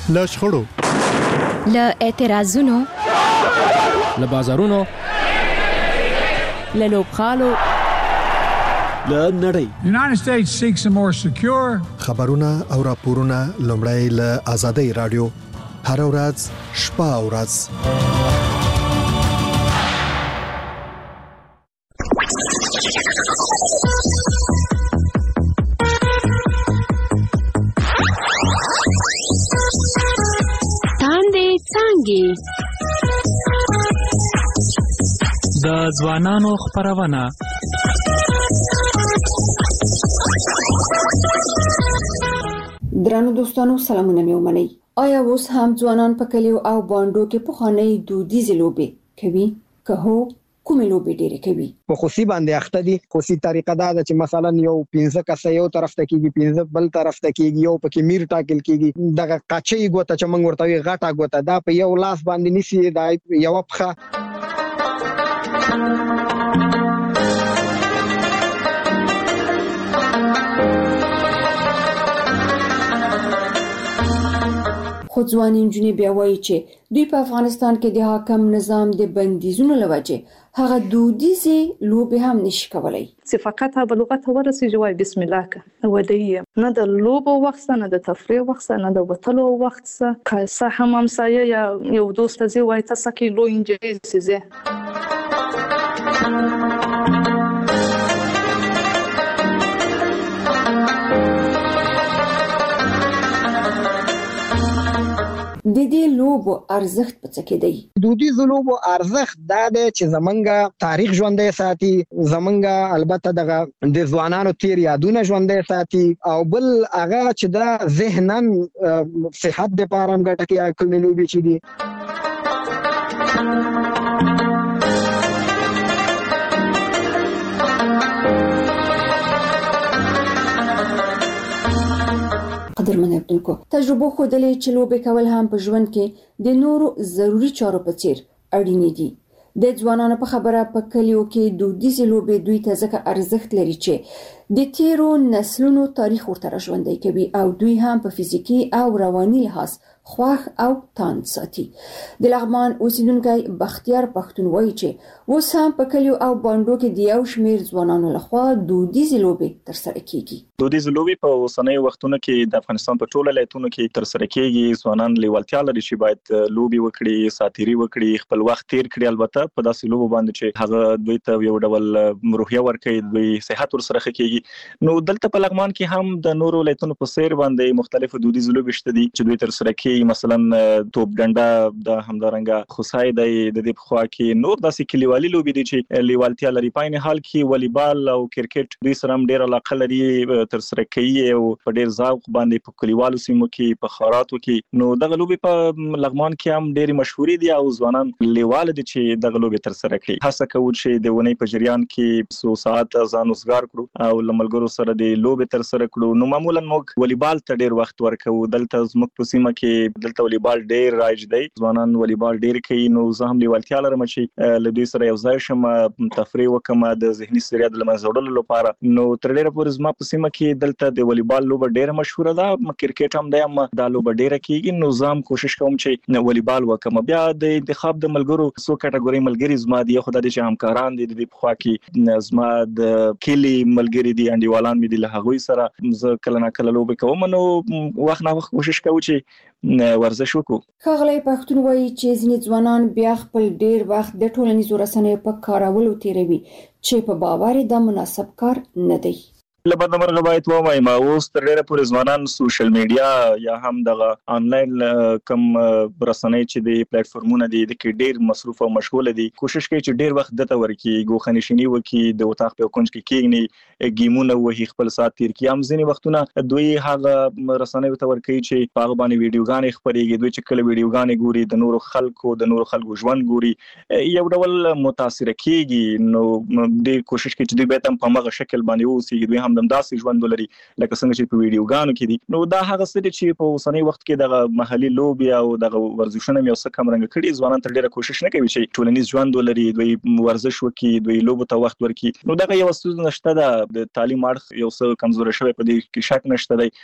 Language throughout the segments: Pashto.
له شخړو، له اعتراضونو، له بازارونو، له لوبخالو، له نړۍ. United States seeks a more secure. خبرونه او راپورونه لومړی له آزادۍ رادیو هر ورځ شپه او ورځ. د ځوانانو خپرونه. درنو دوستانو سلامونه مې ومنئ. آیا اوس هم ځوانان په کلیو او بانډو کې پخوانۍ دودیزې لوبې کوي؟ که هو، کومې لوبې ډېرې کوي؟ په خوسي باندې اخته دي. خوسي طریقه دا ده چې مثلا یو 15 کس یو طرف ته کیږي، 15 بل طرف ته کیږي، یو پکې میر ټاکل کیږي. دغه قاچي ګوته چې موږ ورته وی غټه ګوته دا په یو لاس باندې نسی، دا یو پخه. خو ځوانې نجونې بیا وایي چې دوی په افغانستان کې د حاکم نظام د بندیزونو له وجې هغه دودیزې لوبې هم نشي کولای. چې فقط به لغت ورسېږي وای بسم الله که ودی نه د لوبو وخت نه د تفریح وخت نه د وتلو وخت که څه هم همسایه یا یو دوست زی وای تاسو کې لو انجلیس زی د دې لوبو ارزښت په څه کې دی؟ دودیزو لوبو ارزښت دا دی چې زمونږ تاریخ ژوندی ساتي، زمونږ البته دغه د ځوانانو تیر یادونه ژوندی ساتي، او بل هغه چې دا ذهناً صحت لپاره هم ګټه کوي. کومې لوبې چې دي قدرمن عبدالکو، تجربه ښودلې چې لوبې کول هم په ژوند کې د نورو ضروري چارو په څیر اړین دي. د ځوانانو په خبره په کلیو کې دودیزې لوبې دوی ته ځکه ارزښت لري چې د تیرو نسلونو تاریخ ورته ژوندی کوي او دوی هم په فزیکی او رواني لحاظ خوښ او تاند ساتي. د لغمان اوسیدونکی بختیار پښتون وایي چې اوس هم په کلیو او بانډو کې د یو شمیر ځوانانو لخوا دودیزې لوبې ترسره کیږي. دودیزې لوبې په اوسنیو وختونو کې د افغانستان په ټولو ولایتونو کې ترسره کیږي. ځوانان لیوالتیا لري چې باید لوبې وکړي، ساتيري وکړي، خپل وخت تیر کړي. البته په داسې لوبو باندې چې هغه دوی ته یو ډول روحیه ورکړي، دوی صحت ورسره ښه کیږي. نو دلته په لغمان کې هم د نورو ولایتونو په څیر باندې مختلفو دودیزې لوبې شته دي چې دوی ترسره کوي. مثلا توپ ډنډه د همدارنګه خوسای د دې په خوا کې نور داسې کلیوالي لوبې دي چې لیوالتیا لري. په عین حال کې والیبال او کرکټ دوی سره هم ډېر علاقه لري، ترسره کوي او په ډېر ذوق باندې په کلیوالو سیمو کې په خاراتو کې. نو دغه لوبې په لغمان کې هم ډېر مشهورې دي او ځوانان لیوال دي چې دغه لوبې ترسره کوي. هڅه کوي چې د ونې په جریان کې 100 ساعت ځان وزګار کړو او لملګرو سره د لوبې ترسره کړو. نو معمولا موږ والیبال ته ډېر وخت ورکو. دلته زموږ په سیمه کې دلته والیبال ډېر رایج دی، ځوانان والیبال ډېر کوي. نو زه هم لیوالتیا لرم چې له دوی سره یو ځای شم، تفریح وکم د ذهني ستړیا د لمنځه وړلو لپاره. نو تر ډېره پورې زما په سیمه کې دلته د والیبال لوبه ډېره مشهوره ده، کرکټ هم دی، هم دا لوبه ډېره کیږي. نو زه هم کوشش کوم چې والیبال وکم. بیا د انتخاب د ملګرو څو کټګوري ملګري زما دي، خو د دې چې همکاران دي د دې په خوا کې زما د کلی ملګري دي، انډیوالان مې دي، له هغوی سره زه کله نه کله لوبې کوم. نو وخت نه وخت کوشش کوم چې ورزش وکړو. ښاغلی پښتون وایي چې ځینې ځوانان بیا خپل ډېر وخت د ټولنیزو رسنیو په کارولو تیروي چې په باور دا مناسب کار نه دی. لبد مرغه باید وایم اوس تر ډیره پورې ځوانان سوشل میډیا یا هم دغه آنلاین کم رسنۍ چې د پلیټ فارمونه دي د کې ډیر مصروف او مشغول دي. کوشش کوي چې ډیر وخت دته ورکی غوخنشینی وکي، د وطاق په کونج کې کېږي، گیمونه وهي، خپل سات تیر کی. هم ځینې وختونه دوی هغه رسنۍ ته ورکی چې په باندې ویډیوګانې خبريږي. دوی چې کله ویډیوګانې ګوري د نورو خلکو ژوند ګوري، یو ډول متاثر کیږي. نو د کوشش کوي چې دوی به هم په مغه شکل باندې اوسي، دوی هم همداسې ژوند ولري لکه څنګه چې په ویډیوګانو کې دي. نو دا هغه څه چې په اوسنۍ وخت کې دغه محلي لوبي او دغه ورزشونه یو څه کم رنګ کړي، ځوانان تر ډیره کوشش نه کوي چې ټولنیز ژوند ولري، دوی ورزش وکړي، دوی لوبو ته وخت ورکړي. نو دغه یو څه نشته د تعلیم اړخ یو څه کمزوري شوی، په دې کې شک نشته دی.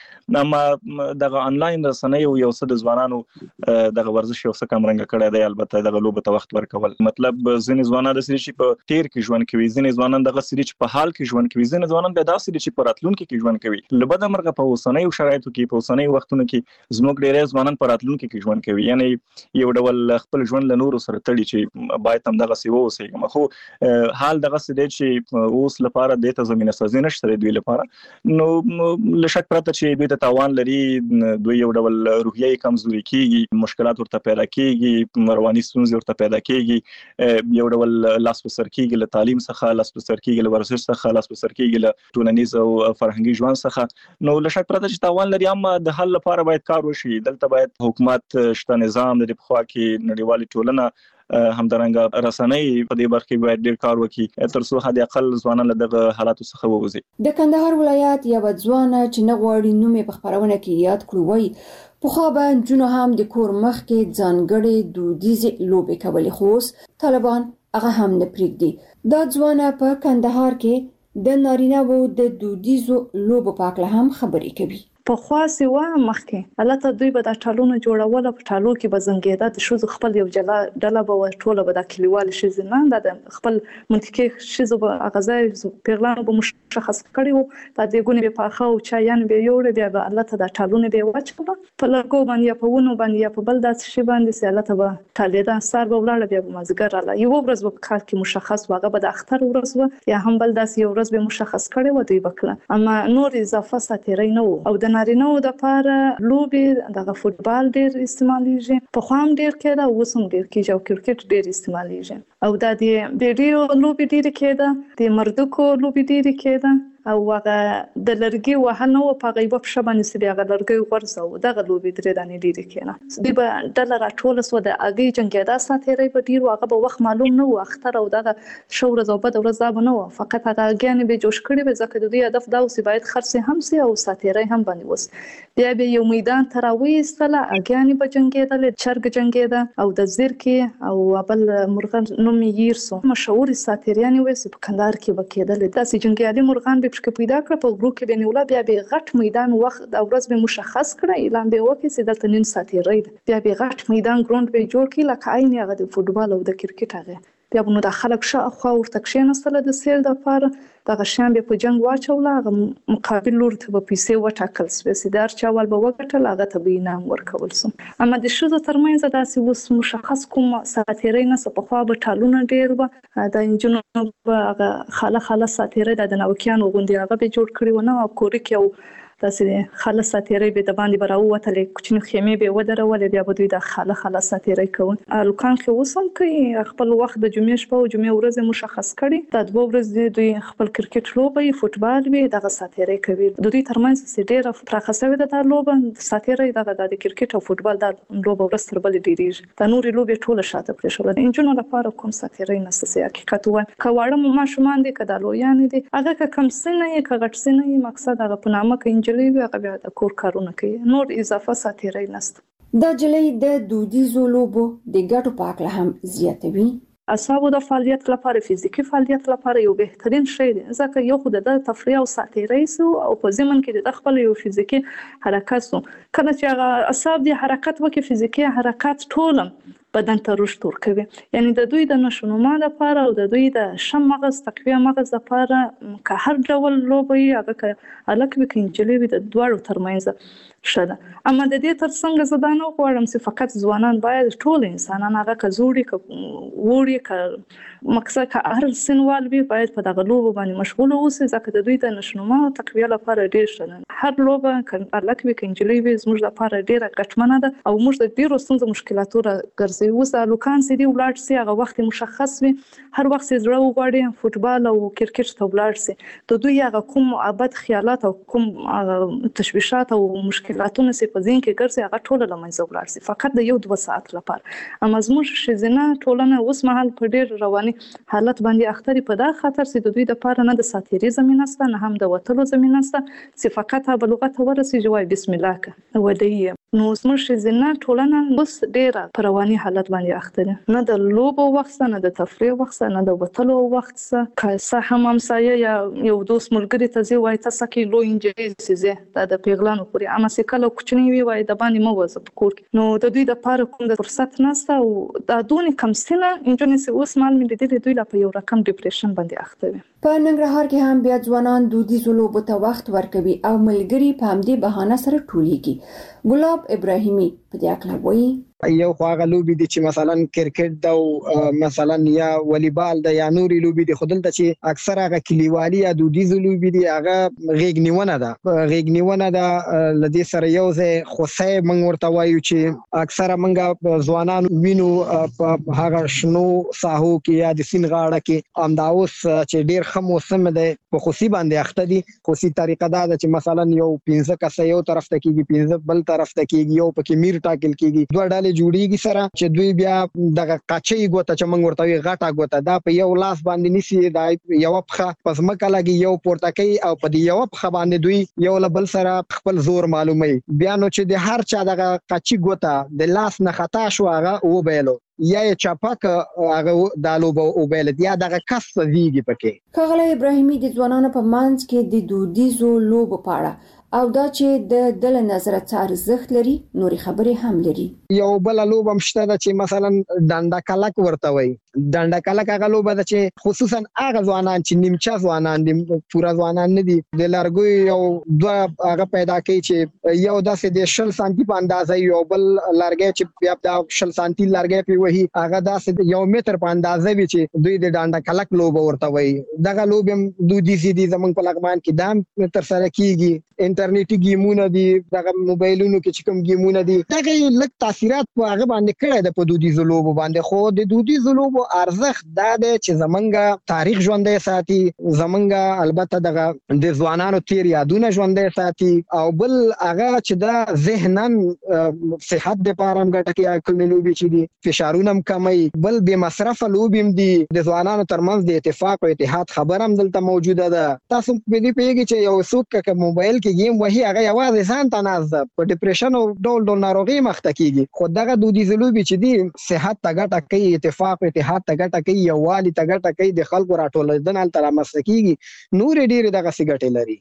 اما دغه انلاین رسنۍ یو څه د ځوانانو دغه ورزش یو څه کم رنګ کړی دی. البته دغه لوبو ته وخت ورکول مطلب ځینې ځوانان د سړي په تیر کې ژوند کوي، ځینې ځوانان دغه سړي چې په حال کې ژوند کوي، ځینې ځوانان به داسې چې په راتلونکي کې ژوند کوي. لبد مرغه په اوسنۍ شرایطو کې په اوسنۍ وختونو کې زموږ ډېر ځوانان په راتلونکي کې ژوند کوي، یعنی یو ډول خپل ژوند له نورو سره تړي چې باید هم دغه سی ووسېږم. خو حال دغه څه دی چې اوس لپاره د ته زمينه سازي نشته دوی لپاره. نو لشک پرته چې دوی ته تاوان لري، دوی یو ډول روحیه کمزوري کیږي، مشکلات ورته پیدا کیږي، رواني ستونزې ورته پیدا کیږي، یو ډول لاس په سر کیږي له تعلیم څخه، لاس په سر کیږي له ورزش څخه، لاس په سر کیږي له ټولنیز او فرهنګي ژوند څخه. نو لشک پرته چې تاوان لري، اما د حل لپاره باید کار وشي. دلته باید حکومت شته، نظام د خوا کې نړیوالې ټولنه همدارنګه رسنۍ په دې برخه کې باید ډېر کار وکړي تر څو حد اقل ځوانان له دغه حالاتو څخه ووځي. د کندهار ولایت یو ځوان چې نه غواړي نوم په خبرونه کې یاد کړو، وایي په خو به جنو هم د کور مخ کې ځانګړي دودیزې لوبې کولې، خو طالبان هغه هم نه پریږدي. دا ځوان په کندهار کې د نارینه وو د دودیزو لوبو په اړه هم خبرې کوي. په خاصه و مخکې البته دوی به د ټالونو جوړول، په ټالو کې به زنګیدا د شوز خپل یو جلا ډله به ټوله به د کلیوال شي نه د خپل منطقي شیزو به غزای پیغلانو به مشخص کړي وو، د دې ګونې په اخو او چایان به یوړ بیا به البته د ټالونو به وچول په لګو باندې په ونو باندې په بل داس شي باندې سي البته به ټالیدا سر به ولاړ بیا به مازګر الله یو ورځ په کار کې مشخص واغه به د اختر ورځ و یا هم بل داس یو ورځ به مشخص کړي و دوی وکړه. اما نور اضافه ساتیرای نه او د نارینه د لپاره لوبي دغه فوتبال ډیر استعماليږي، په خوام ډیر کېده، اوس هم ډیر کېږي او کرکټ ډیر استعماليږي او د ویډیو لوبي ډیر کېده، د مردکو لوبي ډیر کېده او هغه د لرګي وهنه او په غیبه په شبانه سي هغه لرګي ورسو دغه لوبي درې دانې ډیر کېنه. دی به ډلر ټوله سو د اګي جنګیدا ساتيري په ډیر هغه به وخت معلوم نه و، اختر او دغه شور زوبد ورځ به نه و، فقط هغه اګیان به جوش کړي به ځکه د دوی هدف دا اوسې باید خرڅ هم سي او ساتيري هم باندې وس. بیا به یو میدان تراوي استله اګیان به جنګیدل، چرګ جنګیدا او د زیرکی او بل مرغان نوم یېرسو مشهور ساتيریان وې په کندهار کې وکیدل. داسې جنګیالي مرغان به چې پیدا کړ په ګروپ کې بنولا بیا به غټ میدان وخت او ورځ به مشخص کړی، اعلان به وکړي چې دلته نن ساتيري بیا به غټ میدان ګراوند به جوړ کړي لکه عین هغه د فوتبال او د کرکټ هغه. بیا نو د خلک شاوخوا ورته کښیناستل د سیل د لپاره دغه شان به په جنگ واچول، هغه مقابل لور ته په پیسې وټاکل سو، دار چاول به وګټل، هغه ته به انعام ورکول سو. اما د شوزو ترمنځ داسې اوس مشخص کوم ساتيري نه په خوا به ټالونه ډیر و د انجنونو هغه خاله ساتيري د نوکیانو غوندي هغه به جوړ کړی و نه او کورک یو داسې خاله ساتيري به د باندې براوتلې کوچنی خیمه به ودرولې بیا به دوی د خاله ساتيري کوي. الکان کې وسم کوي خپل وخت د جمعې شپه او جمعې ورځ مشخص کړي، د دوه ورځې دوی خپل کرکټ لوبي، فوتبال وی دغه ساتيري کوي. د دوی ترمنځ ډیره پراخه د لوبه ساتيري دغه د کرکټ او فوتبال د لوبه ورځ تر بل ډیریږي. د نوري لوبي ټوله شاته پرې شول. انجنونو لپاره کوم ساتيري نسسي حقیقت وای کواړه ما شومان دي کدا لویان دي هغه کم سنه کې غټ سنه مقصد هغه په نامه کې جلوی هغه بیا د کور کارونه کوي، نور اضافه ساتيري نشته. دا جلوی د دودیزو لوبو د ګټو په اړه هم زیاتوي. اعصابو د فعالیت لپاره، فزیکی فعالیت لپاره یو بهترین شی دی، ځکه یو خو د تفریح او ساتيري سو او په ضمن کې د خپل یو فزیکی حرکت سو. کله چې هغه اعصاب د حرکت وکي، فزیکی حرکت ټول بدن ته رشد ورکوي، یعنی د دوی د نشونما لپاره او د دوی د شم مغز تقویه مغز لپاره که هر ډول لوبي هغه الک به کنجلي د دوړو ترمنځ شته. اما د دې ترڅنګ زدانو غواړم چې فقط ځوانان باید ټول انسانان هغه کزوري وړي ک مقصد که هر سنوال وي باید په دغه لوبو باندې مشغول اوسي، ځکه د دوی د نشونما تقویه لپاره ډیر شته. هر لوبه الک به کنجلي وي زموږ لپاره ډیره ګټمنه ده او موږ د ډیرو ستونزو مشکلاتو ګرځي. اوس لوکان سي دی ولاړ سي هغه وخت مشخص وي، هر وخت زړه وغواړي فوتبال او کرکټ ته ولاړ سي، د دوی هغه کوم ابد خیالات او کوم تشویشات او مشکلاتونه سي په ذهن کې ګرځي هغه ټول لمنځه ولاړ سي فقط د 1-2 ساعت لپاره. اما زموږ شزنه ټولنه اوس مهال په ډیر رواني رواني حالت باندې اخته دي په دا خاطر چې د دوی لپاره نه د ساتيري زمينه سته نه هم د وټلو زمينه سته چې فقط به لغت ورسیږي وای بسم الله که ودی نو زموږ ځینې ټولنه اوس ډېره په رواني حالت باندې اخته ده نه د لوبو وخت نه د تفریح وخت نه د وټلو وخت که څه هم همسایه یا یو دوست ملګری ته زی وای تاسو کې لو انجری زی د پیغلانو پورې اما چې کله کوچنی وی وای د باندې مو وځ په کور نو د دوی د لپاره کوم د فرصت نشته او د دونی کم سنه انجونې سه اوس مال مې د دوی لپاره یو رقم ډیپریشن باندې اخته وي په ننګرهار کې هم بیا ځوانان دودیزو لوبو ته وخت ورکوي او ملګری په همدې بهانه سره ټولیږي ګلاب ابراهیمي په دې اړه وایي یو خواغه لوبي دي چې مثلا کرکټ دا او مثلا یا والیبال دا یا نوري لوبي دي خودلته چې اکثر هغه کلیوالي یا دودیزو لوبي دي هغه غیګنیونه ده لدی سره یو ځای خوسه منګ ورته وایو چې اکثر منګه ځوانان وینو په هغه شنو ساحو کې یا د سین غاړه کې امداوس چې ډیر ښه موسم ده په خوسي باندې اخته دي خوسي طریقه دا چې مثلا یو 15 کسه یو طرف ته کېږي 15 بل طرف ته کېږي یو پکې میر ټاکل کېږي دوه ډلې جوړیږي سره چې دوی بیا دغه قاچي ګوته چې موږ ورته وی غټه ګوته دا په یو لاس باندې نسی دا یو پخه پس مکه لګي یو پورته کوي او په یو پخه باندې دوی یو بل سره خپل زور معلومي بیا نو چې د هر چا دغه قاچي ګوته د لاس نه خطا شو هغه و بیلو یا چاپک هغه دالو او بیل یا دغه کس ویږي پکې کغله ابراهیمي د ځوانانو په مانځ کې د دودیزو لوبو پاړه او دا چې د دل نظر څار ارزښت لري نوري خبرې هم لري یو بل لوب هم شته چې مثلا ډانډا کلک ورته وي ډانډا کلک هغه لوب ده چې خصوصا هغه ځوانان چې نیمچا ځوانان دي پورا ځوانان نه دي د لارګوي یو دوه هغه پیدا کوي چې یو داسې د 10 سانتي په اندازه یو بل لارګي چې بیا د 10 سانتي لارګي په وਹੀ هغه داسې یو متر په اندازه وي چې دوی د ډانډا کلک لوب ورته وي دغه لوب هم دودي سي دي زمونږ په لغمان کې دام تر سره کیږي انټرنیټي گیمونه دي دغه موبایلونو کې چې کوم گیمونه دي دغه لک تاثیرات په هغه باندې کړی د په دودیزو لوبو باندې خو د دودیزو لوبو ارزښت دا دی چې زمونږ تاریخ ژوندۍ ساتي زمونږ البته دغه د ځوانانو تیر یادونه ژوندۍ ساتي او بل هغه چې دا ذهنن صحت لپاره هم ګټه کوي کومې لوبې چې دي فشارونه هم کموي بل بې مصرفه لوبې هم دي د ځوانانو ترمنځ د اتفاق او اتحاد خبره هم دلته موجوده ده تاسو په دې پیږي چې یو څوک که موبایل کې گیم وهي هغه یوازې ځان ته ناز په ډیپریشن او ډول ناروغي مخته کیږي خو دغه دودیزو لوبې چې دي صحت ته ګټه کوي اتفاق او اتحاد ته ګټه کوي یووالي ته ګټه کوي د خلکو راټولېدنه تل رامنځته کیږي نور ډېر دغه څه ګټې لري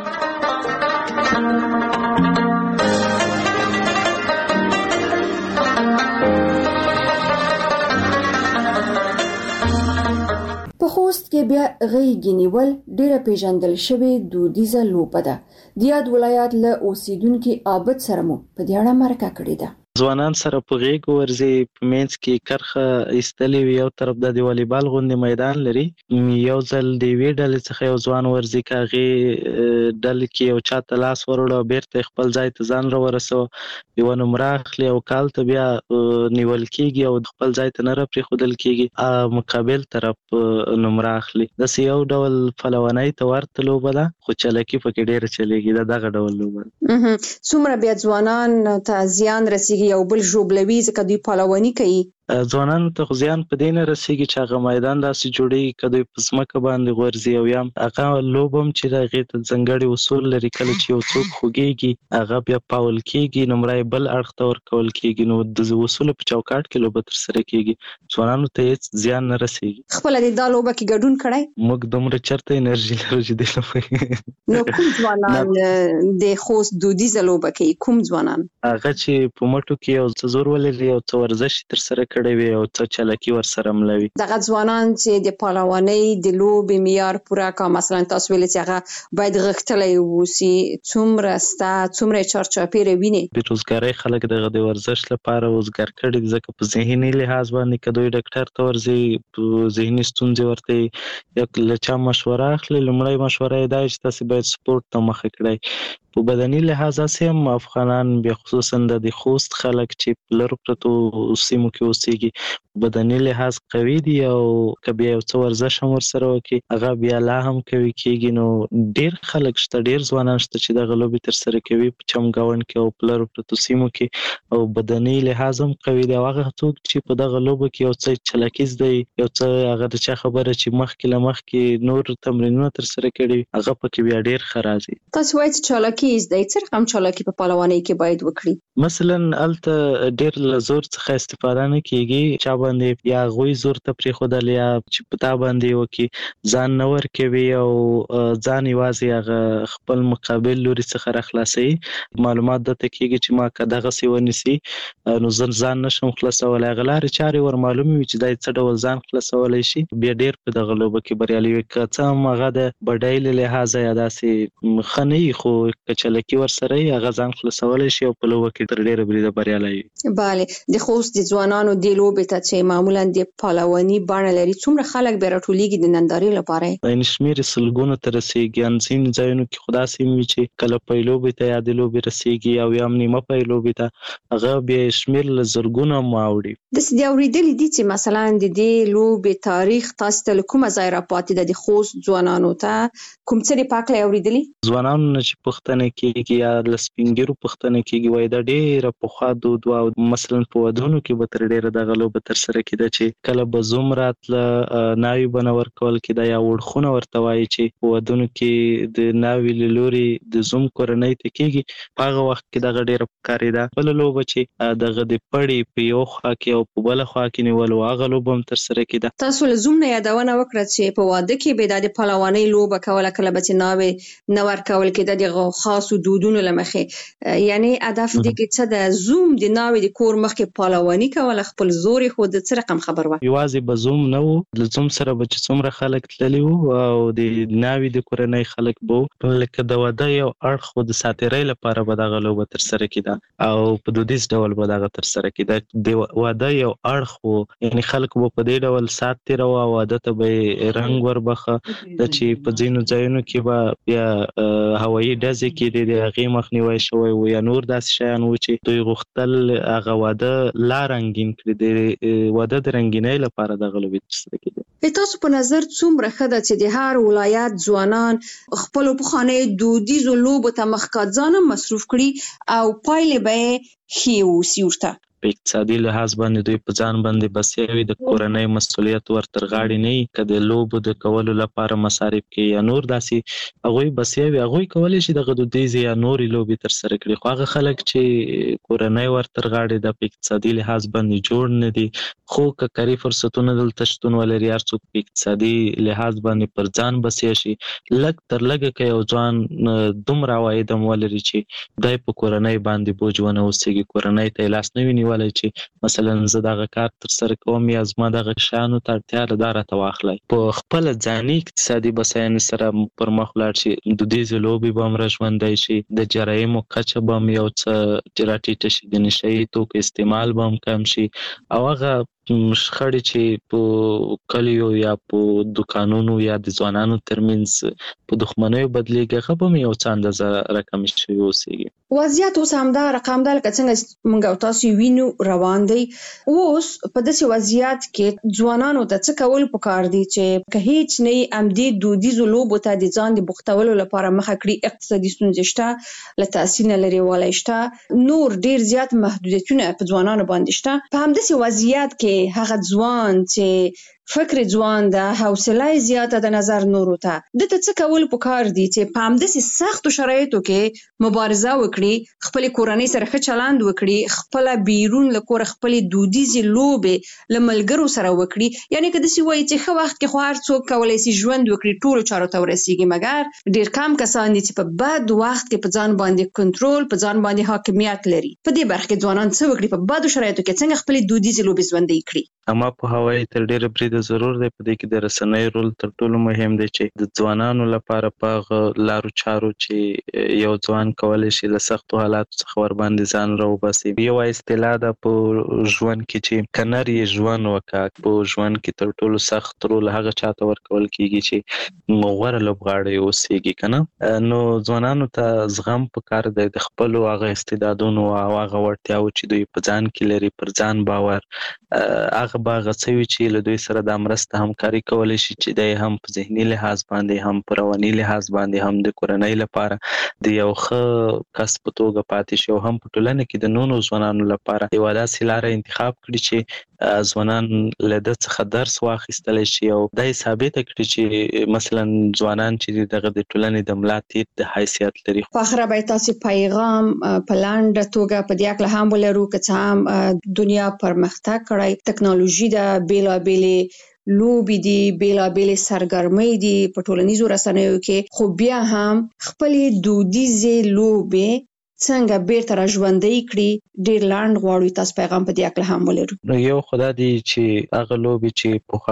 په خوست کې بیا غېږ نیول ډېره پیژندل شوې دودیزه لوبه ده د یاد ولایت له اوسیدونکو عابد سره مو په دې اړه مرکه کړې ده ځوانان سره په غېږ ورځي په منځ کې کرخه ایستلې یو طرف د والیبال غوندې میدان لري یو ځل د وی ډلې څخه یو ځوان ورځي کاغي ډلې کې یو چاته لاس وروړو بیرته خپل ځای ته ځان را ورسو یو نمبر اخلي او کال ته بیا نیول کیږي او خپل ځای ته نه پرې خودل کیږي مقابل طرف نمبر اخلي د یو ډول فلوانۍ ته ورته لوبه ده خو چلکی پکې ډېر چلیږي دغه ډول لوبه څومره بیا ځوانان ته زیان رسیږي یو بل ژوبلوي ځکه دوی پهلواني کوي ځوانانو ته خو زیان په دې نه رسیږي چې هغه میدان داسې جوړېږي که دوی په ځمکه باندې غورځي او یا هغه لوبه هم چې د هغې ته ځانګړي اصول لري کله چې یو څوک خوږېږي هغه بیا پاول کېږي نمره یې بل اړخ ته ورکول کېږي نو د اصولو په چوکاټ کې لوبه ترسره کېږي ځوانانو ته هېڅ زیان نه رسیږي خپله دې دا لوبه کې ګډون کړی موږ دومره چېرته انرژي لرو چې دې لوبه نو کوم ځوانان د خوست دودیزه لوبه کوي کوم ځوانان هغه چې په مټو کې یو څه زور ولري یو څه ورزش ترسره کړی وي او څه چلکی ورسره ملوي دغه ځوانان چې د پهلوانۍ د لوبې معیار پوره کا مثلا تاسو ویل چې هغه باید غښتلی اوسي څومره ستا څومره چارچاپېره ویني بېروزګارۍ خلک دغه د ورزش لپاره وزګار کړي دي ځکه په ذهني لحاظ باندې که دوی ډاکټر ته ورځي ذهني ستونزې ورته یا له چا مشوره اخلي لومړی مشوره یې دا چې تاسې باید سپورټ ته مخه کړئ په بدني لحاظ هم افغانان بیا خصوصا د خوست خلک چې لرو پرتو سیمو کې اوسېږي بدني لحاظ قوي دي او کبي یو څو ورزش هم ورسره وکړي هغه بیا لا هم کوي کېږي نو ډیر خلک شته ډیر ځوانان شته چې د غلوبي تر سره کوي په چمګاون کې او په لرو پرتو سیمو کې او بدني لحاظ هم قوي دي هغه څوک چې په دغه لوبه کې یو څه چلکیز دی یو څه هغه د چا خبره چې مخکې نور تمرینونه تر سره کړي هغه پکې بیا ډیر خرازي تاسو وایئ چې چالاکیز دی څه رقم چالاکی په پهلوانۍ کې باید وکړي مثلا الته ډیر لزور څخه استفاده نه کیږي چا باندې یا غوي زور ته پرې خودل یا چې پتا باندې وکي ځان نور کوي او ځان یوازې هغه خپل مقابل لوري څخه راخلاصي معلومات د تکیږي چې ما کداغه سی ونیسي نو ځان نشم خلاصولای غلار چاري ور معلومي چې دای څه ډول ځان خلاصولای شي بیا ډیر په دغه لوبه کې بریالي وکړه مغه د بډایل لحاظ یا داسې خني خو کچلکی ور سره هغه ځان خلاصولای شي او په لوبه کې تر ډیره بریده بریالي bale د خوست د ځوانانو د لوبې ته چې معمولا د پهلواني بڼه لري څومره خلک به راټولېږي د نندارې لپاره د شمیر سلګونو تر رسیدي انځین ځایونو کې خدا سیمه چې کله په لوبې ته یا د لوبې رسیدي او یا نیمه په لوبې ته هغه به شمیر لزرګونه ماوړي د دې اوریدلې دي چې مثلا د دې لوبې تاریخ تاسو ته کومه ځای راپاتې د خوست ځوانانو ته کوم څه پاکله اوریدلې ځوانانو چې پښتنه کېږي یا لسپینګرو پښتنه کېږي وای دا ډېر په خوا دود او مثلا په ودونو کې به تر ډیره د غلوب تر سره کېده چې کله به زوم راتله ناوی بنور کول کېده یا وړخونه ورته وایي چې په ودونو کې د ناوی لوري د زوم کورنۍ ته کېږي په هغه وخت کې دغه ډیره پکارېده بل لوبه چې دغه د پړې په یو خوا کې او په بل خوا کې نیول هغه لوبه هم تر سره کېده تاسو له زوم نه یادونه وکړه چې په واده کې به د پهلوانۍ لوبه کوله کله به چې ناوی نور کول کېده د خاصو دودونو لمخې یعنی هدف دې کې څه د زوم د ناوی د کور مخکې پهلواني کوله خپل زور خو د څه رقم خبر و یوازې به زوم نه وو د زوم سره به چې څومره خلک تللی وو او د ناوی د کورنۍ خلک به لکه د واده یو اړخ خو د ساتیرۍ لپاره به دغه لوبه تر سره کېده او په دودیز ډول به دغه تر سره کېده د واده یو اړخ وو یعنی خلک به په دې ډول سات تیرو او واده ته به رنګ وربخه د چې په ځینو ځایونو کې به بیا هوایي ډزې کېدې د هغې مخنیوی شوی و یا نور داسې شیان و چې دوی غوښتل هغه واده لا رنګین کړي د واده د رنګینۍ لپاره دغه لوبې ترسره کېدې تاسو په نظر څومره ښه ده چې د هر ولایت ځوانان خپلو پخوانیو دودیزو لوبو ته مخکې ځان مصروف کړي او پایلې به یې ښې واوسي ورته په اقتصادي لحاظ باندې دوی په ځان باندې بسیاوي د کورنۍ مسؤلیت ورتر غاړي نه کده لوبو د کولو لپاره مصارف کې یا نور داسي هغه بسیاوي هغه کولای شي د دودیز یا نورې لوبي تر سره کړي خو هغه خلک چې کورنۍ ورتر غاړي د اقتصادي لحاظ باندې جوړ نه دي خو کاري فرصتونه دلته شتون ولري هر څوک په اقتصادي لحاظ باندې پر ځان بسیا شي لګ تر لګ کې او ځان دومره عواید هم ولري چې دای په کورنۍ باندې بوجونه اوسېږي کورنۍ ته لاس نه ویني ولای چې مثلا زه دغه کار تر سره کوم یا زما دغه شانو ته اړتیا ده راته واخلای په خپل ځاني اقتصادي بساینې سره پر مخ لاړ شي دودیز لوبي به هم ژوندی شي د جرایم کچه به هم یو څه ټیټه شي د نشهیي توکو استعمال به هم کم شي او هغه شخړې چې په کلیو یا په دکانونو یا د ځوانانو ترمنځ په دښمنیو بدلیږي هغه به یو څه اندازه رقم شي اوسېږي وضعیت اوس همدا رقم ده لکه څنګه موږ او تاسو وینو روان دی اوس په داسې وضعیت کې ځوانانو ته څه کول پکار دي چې که هیڅ نه امدې دودیزو لوبو ته د ځان د بوختولو لپاره مخه کړي اقتصادي ستونزې شته له تحصیل نه لري والی شته نور ډیر زیات محدودیتونه په ځوانانو باندې شته په همداسې وضعیت کې هغه ځوان چې فکر ځوان ده حوصله زیاته د نظر نورو ته د څه کول پکار دي چې په همداسې سختو شرایطو کې مبارزه وکړي خپل کورنۍ سره ښه چلند وکړي خپل بیرون له کور خپل دودیزې لوبې له ملګرو سره وکړي یعنی که داسې وایي چې ښه وخت کې خو هر څوک کولی شي ژوند وکړي ټولو چارو ته ورسیږي مګر ډیر کم کسان دي چې په بد وخت کې په ځان باندې کنټرول په ځان باندې حاکمیت لري په دې برخه کې ځوانان څه وکړي په بدو شرایطو کې څنګه خپل دودیزې لوبې ژوندۍ کړي اما په هوایي تر ډیره برید د ضرور دی په دې کې د رسنۍ رول تر ټولو مهم دی چې د ځوانانو لپاره په لارو چارو چې یو ځوان کولی شي له سختو حالاتو څخه ور باندې ځان راوباسي. یو اصطلاح ده په ژوند کې چې کنر یې ژوند وکړه، په ژوند کې تر ټولو سخت رول هغه چاته ورکول کیږي چې غوره لوبغاړی اوسېږي کنه. نو ځوانانو ته زغم پکار دی د خپلو هغه استعدادونو او هغه وړتیاو چې دوی په ځان کې لري، پر ځان باور، هغه باغ څوي چې له دوی سره د مرسته همکاري کولی شي چې د هم په ذهني لحاظ باندې هم په رواني لحاظ باندې هم د کورنۍ لپاره د یو ښه کس په توګه پاتې شي او هم په ټولنه کې د نورو ځوانانو لپاره یوه داسې لاره انتخاب کړي چې ځوانان له ده څخه درس واخیستلی شي او دا یې ثابته کړي چې مثلا ځوانان چې دغه د ټولنې د ملا تیر د حیثیت لري. په اخره باید تاسو پیغام په لاندې توګه په دې اړه هم ولرو چې هم دنیا پرمختګ کړی، ټکنالوژي د بیلابېلې لوبې دي، بیلابېلې سرګرمۍ دي په ټولنیزو رسنیو کې، خو بیا هم خپلې دودیزې لوبې څنګه بیرته را ژوندۍ کړي. ډېر لاند غواړو تاسو پیغام په دې اړه هم ولرو. نو یو خدا دی چې هغه لوبې چې پخوا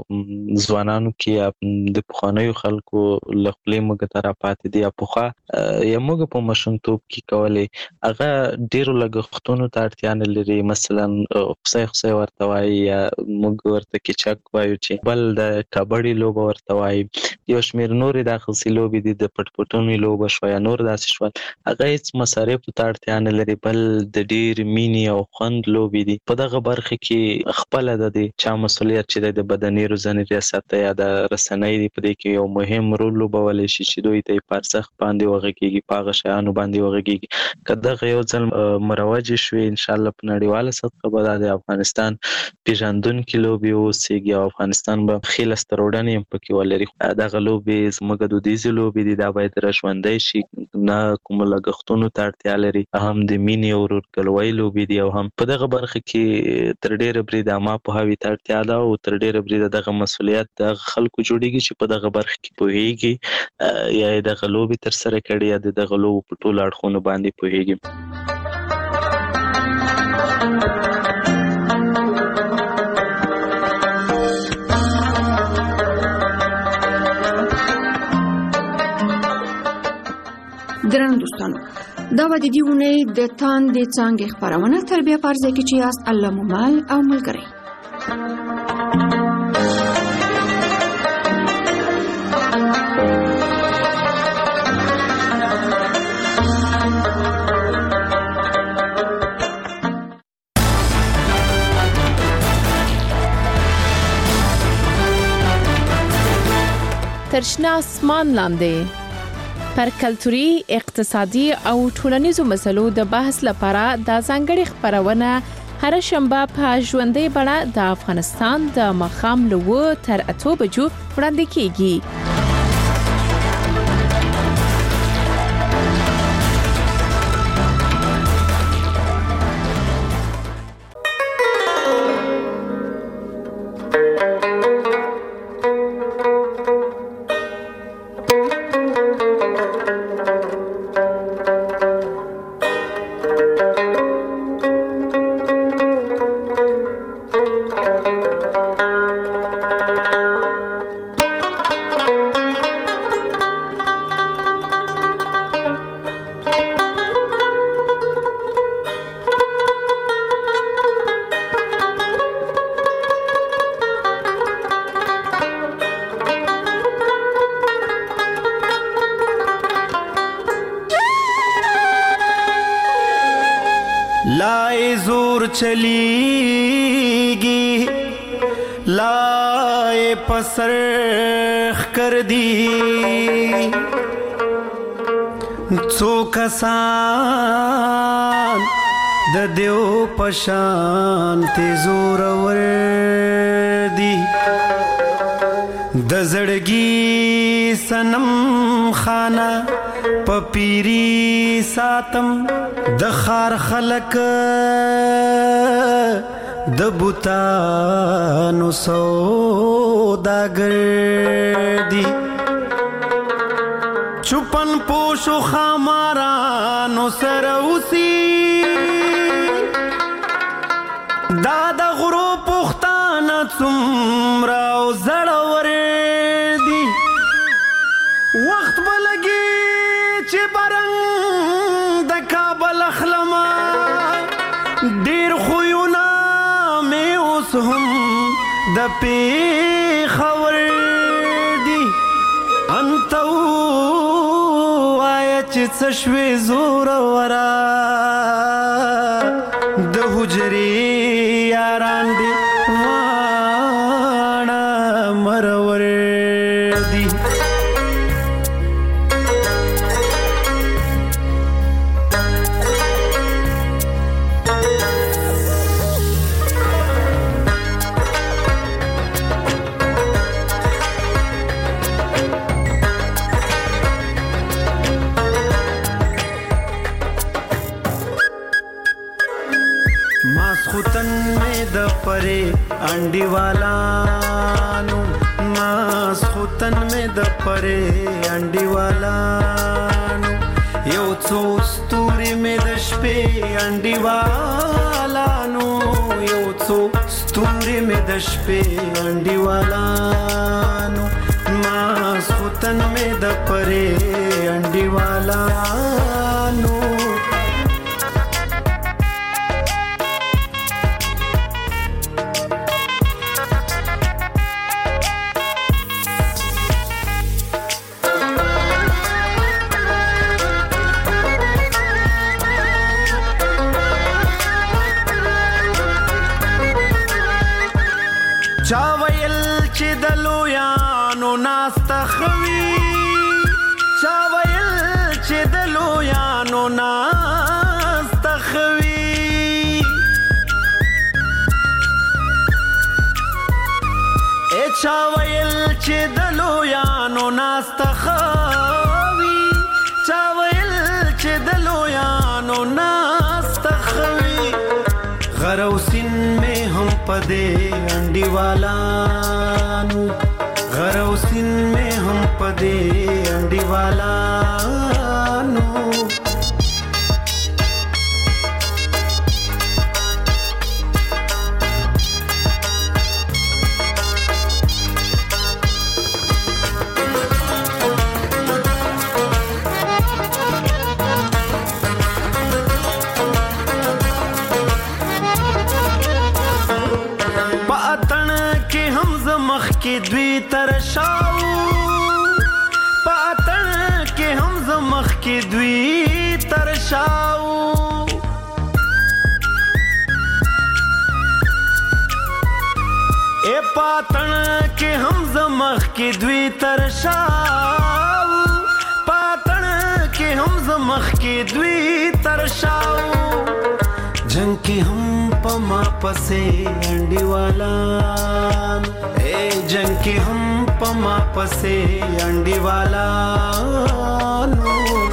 په ځوانانو کې د پخوانیو خلکو له خولې موږ ته راپاتې دي، پخوا یا موږ په ماشومتوب کې کولې، هغه ډېرو لګښتونو ته اړتیا نه لري. مثلا خصی ورته وایي یا موږ ورته کیچک وایو چې بل د کبډي لوبه ورته وایي، یو شمېر نورې داسې لوبې دي، د پټ پټونې لوبه شوه یا نور داسې شول، هغه هېڅ مصارفو ته اړتیا نه لري، بل د ډېر مینې او خوند لوبې دي. په دغه برخه کې خپله د چا مسؤلیت چې د بدني روزنې ریاست یا د رسنۍ دی په دې کې یو مهم رول لوبولی شي چې دوی ته یې په ارزښت باندې وغږېږي، په هغه شیانو باندې وغږېږي. که دغه یو ځل مروجې شوې انشاءالله په نړیواله سطحه به دا د افغانستان پیژندونکي لوبې واوسېږي او افغانستان به ښې لاسته راوړنې هم پکې ولري. دغه لوبې زموږ دودیزې لوبې دي، دا باید را ژوندۍ شي، نه کومو لګښتونو ته اړتیا لري، هم د مینې او ورورګلوۍ لوبې دي او هم په دغه برخه کې تر ډېره بریده عامه پوهاوي ته اړتیا ده او تر ډېره بریده دغه مسؤلیت د هغه خلکو جوړېږي چې په دغه برخه کې پوهېږي یا یې دغه لوبې ترسره کړي یا د دغه لوبو په ټولو اړخونو باندې پوهېږي. درنو دوستانو، دا و د دې اونۍ د تاندې څانګې خپرونه تربیه په ارزه کې چې یاست الله مومل او ملګری. تر شنه اسمان لاندې پر کلتوري، اقتصادي او ټولنیزو مسلو د بحث لپاره د ځانګړي خپرونه هر شنبه په ژوندۍ بڼه د افغانستان د ماښام له 9 تر 8 بجو وړاندې کیږي. لائے زور چلیگی لائے پسرخ کر دی څو کسان د دیو پشان ته زور ور دی د زړګي سنم خانه پپیری ساتم د خار خلق د بوتانو سوداګر دی چپن پوشو خامارانو سره اوسي دا د غرو پختانه سمرا او زړور دي وخت بلګي چې برنګ د کابل اخلما ډیر خوونه مې اوس هم د پیښور دي انت وایا چې څه شوې زورورا د حجرې یاران دي واړه مرور دي ماسخوتن میں د پرے انڈی والانو ماسخوتن میں د پرے انڈی والانو یو څو ستوري میں د شپې انڈی والانو یو څو ستوري میں د شپې انڈی والانو ماسخوتن میں د پرے انڈی والانو چا ویل چې د لویانو ناسته خوي چا ویل چې د لویانو ناسته خوي چا ویل چې د لویانو ناسته خوي چا ویل چې د لویانو ناسته خوي غروسین میں ہم پدے انڈی والانو غروسین میں ہم پدے انڈی والانو کې دوی ترشاو پاتن کې هم زمخ کې دوی ترشاو اے پاتن کې هم زمخ کې دوی ترشاو پاتن کې هم زمخ کې دوی ترشاو جنگ کې هم پما پسې انډي والا जंग के हम पमा पसे अंडी वाला नो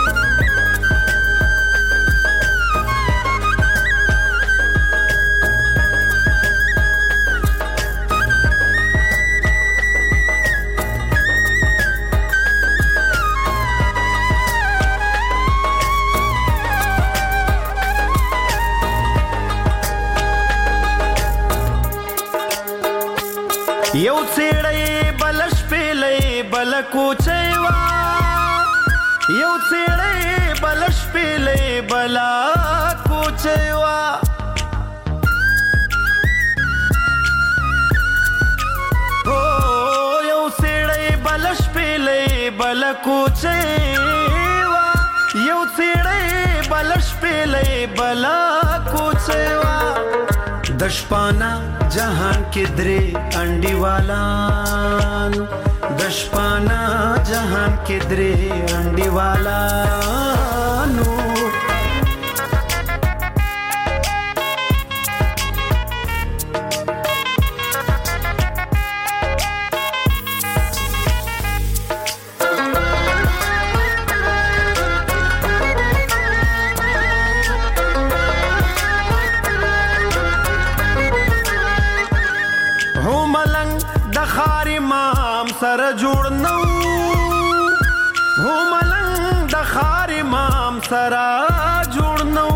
یو څېړې بلش پیلې بل کوچېوا یو څېړې بلش پیلې بل کوچېوا او یو څېړې بلش پیلې بل کوچېوا یو څېړې بلش پیلې بل کوچېوا دشپانا जहान के द्रे अंडी वालान दशपाना जहान के द्रे अंडी वालानो سر جوړ نو هو ملنګ د خار امام سره جوړ نو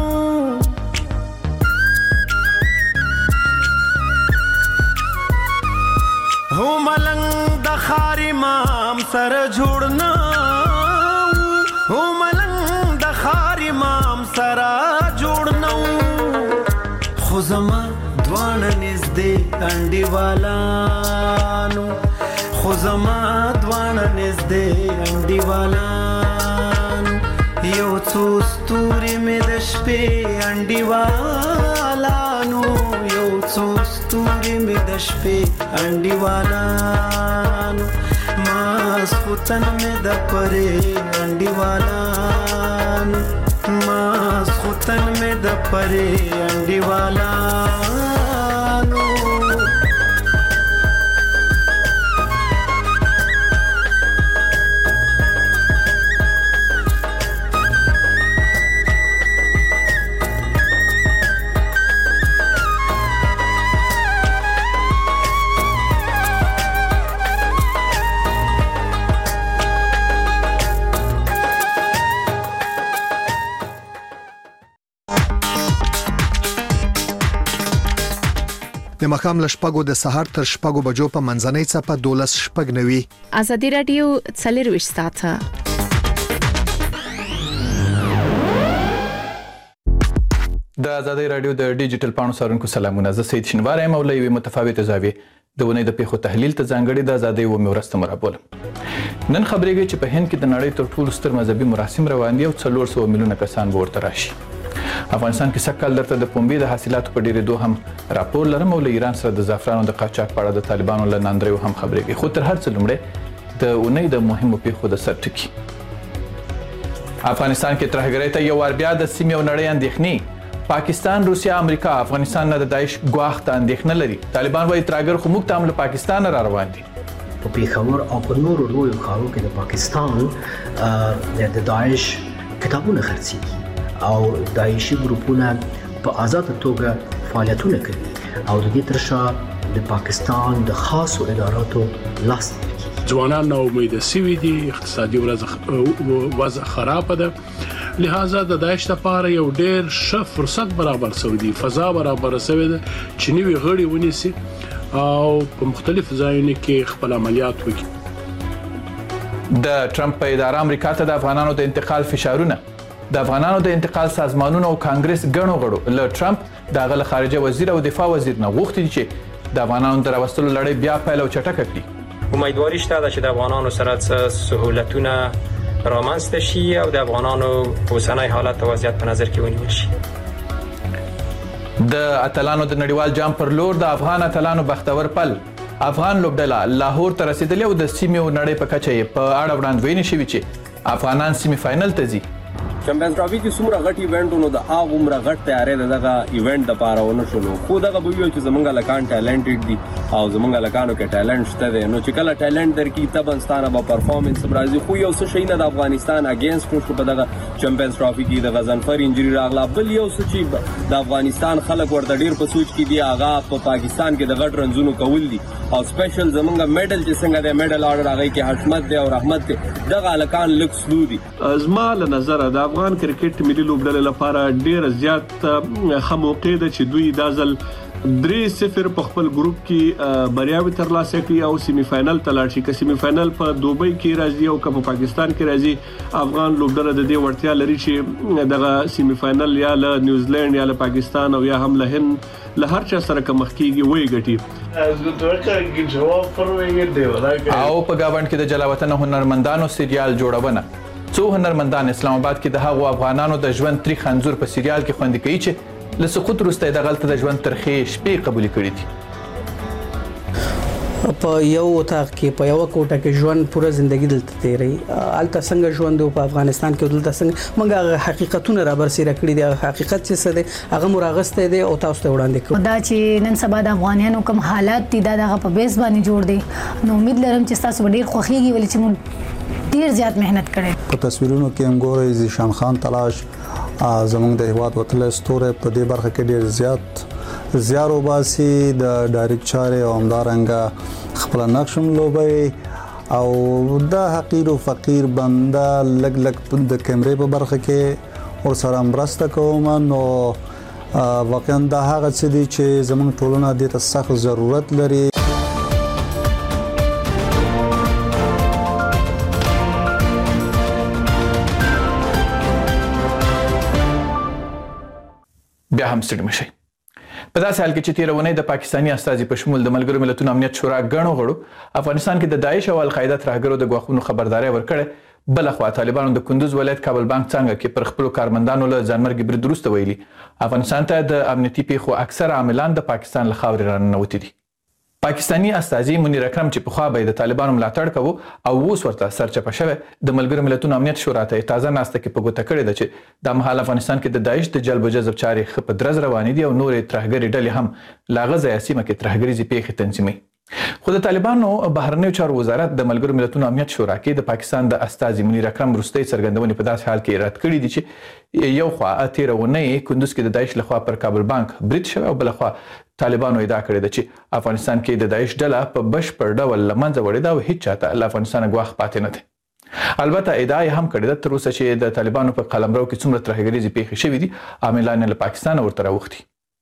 خار امام سره جوړ نه او ملنګ د خار امام سره جوړ نه خو زما دوانه نږدې انډیوالانو خو زما دوانه نږدې انډیوالانو یو څو ستوري مې د شپې انډیوالانو یو څو ستوري مې د شپې انډیوالانو ماسخوتن مې د پرې انډیوالانو ماسخوتن مې د پرې انډیوالانو د مخام لشپګو د سحر تر شپګو بجو په منځنۍ چپه 12 شپګ نوي ازادي رادیو څلرويش ساعته د ازادي رادیو د ډیجیټل پاڼو سرونکو سلامونه زه سید شنوار یم او له یوې متفاوته زاویې د ونې د پیښو تحلیل ته ځانګړي د ازادي و مورسته مرابولم نن خبرېږي چې په هند کې د نړۍ تر ټولو ستر مذهبي مراسم روان دي او 400 میلیونه کسان به ورته راشي افغانستان کې سکهال درته د پنبې د حاصلاتو په ډېرېدو هم راپور لرم او له ایران سره د زعفرانو د قاچاق په اړه د طالبانو له ناندریو هم خبرېږي خو تر هر څه لومړی د اونۍ د مهمو پیښو د سرټکي افغانستان کې ترهګرۍ ته یو وار بیا د سیمې او نړۍ اندېښنې پاکستان روسیا امریکا افغانستان نه د داعش ګواښ ته اندېښنه لري طالبان وايي ترهګر خو موږ ته هم له پاکستان را روان دي په پیښور او په نورو لویو ښارونو کې د پاکستان د داعش کتابونه خرڅېږي او داعشي ګروپونه په آزاده توګه فعالیتونه کوي او د دې تر شا د پاکستان د خاصو اداراتو لاس ځوانان نو امید سوي دي اقتصادي وضع خراب ده لہذا د داعش لپاره یو ډېر ښه فرصت برابر شوی دی فضا برابر شوی ده چې نوې غړي ونیسي او په مختلف ځایونو کې خپل عملیات وکړي د ټرمپ په اداره امریکا ته د افغانانو د انتقال فشارونه د افغانانو د انتقال سازمانونو او کانګرس ګڼو غړو له ټرمپ د غل خارجه وزیر او دفاع وزیر نه غوښتي چې د افغانانو تر راوستلو لړۍ بیا پیل او چټکه کړي امیدواري شته چې د افغانانو سره سہولتونه رامنځته شي او د افغانانو اوسنۍ حالت او وضعیت په نظر کې ونیول شي د اتلانو د نړیوال جام پر لور د افغان اتلانو بختور پل افغان لوبډله لاهور ته رسیدلې او د سیمې او نړۍ په کچه په اړه وړاندوینه شوې چې افغانان سیمه فائنل ته ځي چمپیونز ټرافي کې څومره غټ ایونټونو د هغه عمره غټ تیارې دغه ایونت د پاره ونه شلو خو دغه به ویل چې زمونږ لکان ټالنټډ دي او زمونږ لکانو کې ټالنټ شته دی نو چې کله ټالنټ درکې تبنستانه به پرفارمنس برازي خو یو څه شي نه د افغانستان اگینست شو په دغه چمپیونز ټرافي کې د غزنفر انجری راغله بل یو څه چې د افغانستان خلک ورته ډیر په سوچ کې دي هغه په پاکستان کې د غټ رنزونو کول دي او سپیشل زمونږ میډل چې څنګه د میډل آرډر هغه کې حشمت دی او رحمت دی دغه لکان لکس لو دي ازما له نظر د افغان کرکټ ملي لوبډلې لپاره ډیر زیات خموقه ده چې دوی دازل 3-0 په خپل ګروپ کې بریاوي ترلاسه کړي او سیمی فائنل ته لاړ شي که سیمی فائنل په دوبۍ کې راځي او که په پاکستان کې راځي افغان لوبډله د دې وړتیا لري چې دغه سیمی فائنل یا له نیوزیلند یا له پاکستان او یا هم له هند له هر چا سره کوم مخکېږي وای ګټي او په گاوند کې د جلاوطن هنرمندانو سریال جوړونه څو هنرمندان اسلام آباد کې د هغو افغانانو د ژوند تاریخ انځور په سریال کې خوندي کوي چې له سقوط وروسته د غلطه د ژوند ترخې شپې قبول کړې دي په یو وطاق کې په یو کوټه کې ژوند پوره ژوندۍ دلته تیری الته څنګه ژوند په افغانستان کې دلته څنګه موږ حقیقتونه را برسېره کړی دي حقیقت څه دی هغه مراغسته دی او تاسو ته وړاندې کوم دا چې نن سبا د افغانانو کوم حالات دي دا په بیس باندې جوړ دي نو امید لرم چې تاسو ډیر خوخيږي ولې چې موږ ډیر زیات مهنت کړي په تصویرونو کې هم ګورئ ذیشان خان تلاش زموږ د هیواد وتل ستوره په دې برخه کې ډیر زیار وباسي د ډایرکټ چارې او همدارنګه خپل نقشم لوبي او د حقیر او فقیر بنده لګ د کیمرې په برخه کې اور سره مرسته کوم نو واقعا دا هغه څه دي چې زموږ ټولنه د ته سخت ضرورت لري بیا هم ستړي مشئ. په داسې حال کې چې تېره اونۍ د پاکستاني استازي په شمول د ملګرو ملتونو امنیت شورا ګڼو غړو افغانستان کې د داعش او القاعده ترهګرو د ګواښونو خبرداری ورکړې. بلخوا طالبانو د کندوز ولایت کابل بانک څنګه کې پر خپلو کارمندانو له ځانمرګي برید وروسته ویلي افغانستان ته د امنیتي پیښو اکثره عاملان د پاکستان له خاورې راننوتي دي. پاکستاني استازي منیر اکرم چې پخوا به د طالبانو ملاتړ کوو او اوس ورته سرچپه شوی د ملګرو ملتونو امنیت شورا ته تازه ناسته کې په ګوته کړې ده چې د مهال افغانستان کې د داعش د جلب و جذب چارې ښه په درز روانې دي او نورې ترهګرې ډلې هم له هغه ځایه سیمه کې ترهګریزې پیښې تنظیموي. خو د طالبانو بهرنیو چارو وزارت د ملګرو ملتونو امنیت شورا کې د پاکستان د استازي منیر اکرم وروستۍ څرګندونې په داسې حال کې رد کړي دي چې یو خوا تېره اونۍ کندوز کې د داعش لخوا پر کابل بانک برید شوی او بلخوا طالبانو ادعا کړې ده چې افغانستان کې د داعش ډله په بشپړ ډول له منځه وړې ده او هیڅ چاته له افغانستانه ګواښ پاتې نه دی. البته ادعا یې هم کړې ده تر اوسه چې د طالبانو په قلمرو کې څومره ترهګریزې پیښې شوې دي عاملان یې له پاکستانه ورته راوښتي.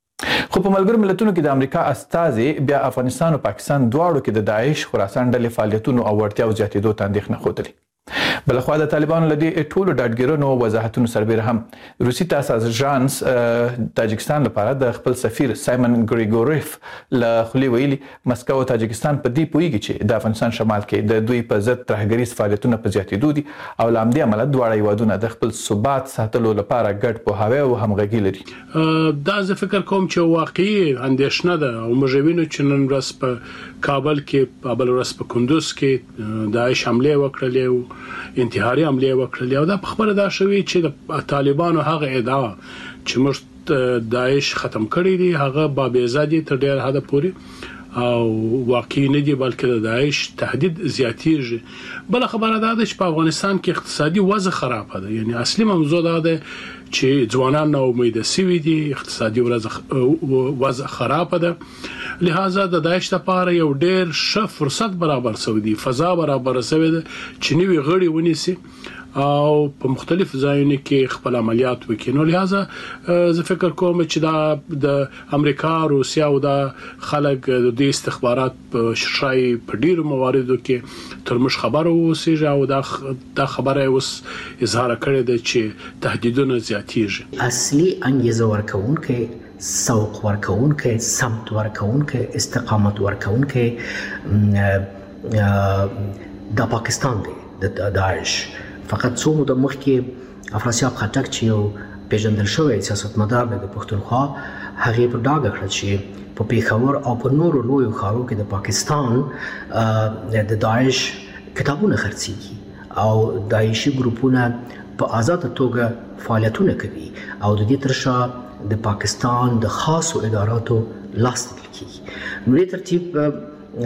خو په ملګرو ملتونو کې د امریکا استازي بیا افغانستان او پاکستان دواړو کې د داعش خراسان ډلې فعالیتونو او وړتیاو زیاتېدو ته اندېښنه ښودلې. بلخوا د طالبانو له دې ټولو ډاډګیرانو وضاحتونو سربیره هم روسي تاساس ژانس تاجکستان لپاره د خپل سفیر سایمن ګریګوریف له خولې ویلي مسکو او تاجکستان په دې پوهیږي چې د افغانستان شمال کې د دوی په ضد ترهګریز فعالیتونه په زیاتېدو دي او له همدې امله دواړه هیوادونه د خپل ثبات ساتلو لپاره ګډ پوهاوی او همغږي لري. دا زه فکر کوم چې واقعي اندېښنه ده او موږ وینو چې نن ورځ په کابل کې په بل ورځ په کندوز کې داعش حمله وکړلې او انتحاري حمله وکړلې او دا په خبره دا شوی چې د طالبانو هغه ادعا چې موږ داعش ختم کړی دی هغه بابیزادي تر ډیر حد پورې او واقعي نه دی بلکې د داعش تهدید زیاتیږي. بل خبره دا ده چې په افغانستان کې اقتصادي وضع خراب ده یعنی اصلي موضوع دا ده چې ځوانان نو امید سوي دي اقتصادي وضع خراب ده لہذا د داعش لپاره یو ډیر ښه فرصت برابر شوی دی فضا برابر شوی ده چې نوی غړي ونیسي او په مختلف ځایونو کې خپل عملیات وکړي. نو لہذا زه فکر کوم چې دا د امریکا روسیا او د خلک د استخبارات په شای په ډیرو مواردو کې تر مش خبر اوسېږي او دا خبره اوس اظهار کړی دی چې تهدیدونه زیاتېږي. اصلي انګیزه ورکوونکې سوق ورکوونکې سمت ورکوونکې استقامت ورکوونکې د پاکستان دی د داعش. فقط څو موده مخکې افراسیاب خټک چې یو پیژندل شوی سیاستمدار دی د پښتونخوا هغې په ډاګه کړه چې په پیښور او په نورو لویو ښارو کې د پاکستان د داعش کتابونه خرڅېږي او داعشي ګروپونه په آزاده توګه فعالیتونه کوي او د دې تر شا د پاکستان د خاصو اداراتو لاس لیدل کېږي. نو دې ترتیب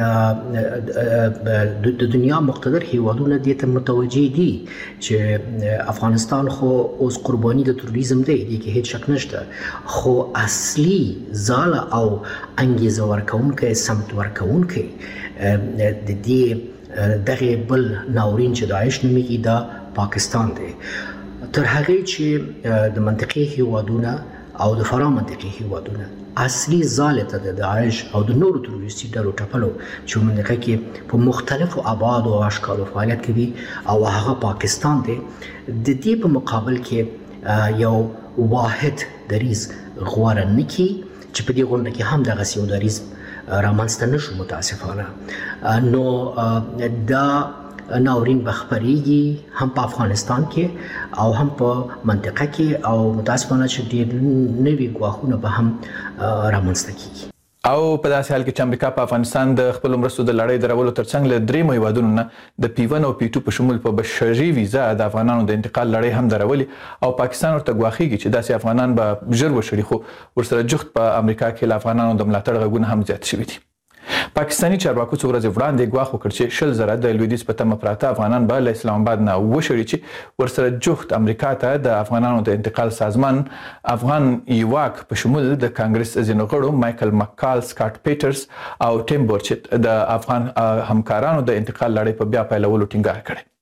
د دنیا مقتدر هیوادونه دې ته متوجه دي چې افغانستان خو اوس قرباني د تروریزم دی دې کې هیڅ شک نشته خو اصلي ځاله او انګیزه ورکوونکې سمت ورکوونکې د دې دغه بل ناورین چې داعش نومیږي دا پاکستان دی. تر هغې چې د منطقې هیوادونه او د فرا منطقې هیوادونه اصلي ځاله ته د داعش او د نورو تروریستي ډلو ټپلو چې منطقه کې په مختلفو ابعادو او اشکالو فعالیت کوي او هغه پاکستان دی د دې په مقابل کې یو واحد دریځ غوره نه کړي چې په دې غونډه کې هم دغسې یو دریځ رامنځته نه شو متاسفانه. نو دا ناورین بخبریږي هم په افغانستان کې او هم په منطقه کې او متاسفانه چې ډېر نوي ګواښونه به هم رامنځته کیږي. او په داسې حال کې چې امریکا په افغانستان د خپلو مرستو د لړۍ درولو ترڅنګ له دریمو هیوادونو نه د P1 او P2 په شمول په بشري ویزا د افغانانو د انتقال لړۍ هم درولي او پاکستان ورته ګواښیږي چې داسې افغانان به ژر وشړي خو ورسره جفت په امریکا کې له افغانانو د ملاتړ غږونه هم زیات شوي دي. پاکستاني چارواکو څو ورځې وړاندې ګواښ وکړ چې 100,000 د لویدیځ په تمه پراته افغانان به له اسلام آباد نه وشړي چې ورسره جفت امریکا ته د افغانانو د انتقال سازمان افغان ایواک په شمول د کانګرس ځینو غړو مایکل مکال سکاټ پیټرز او ټیم بورچټ د افغان همکارانو د انتقال لړۍ په بیا پیلولو ټینګار کړی.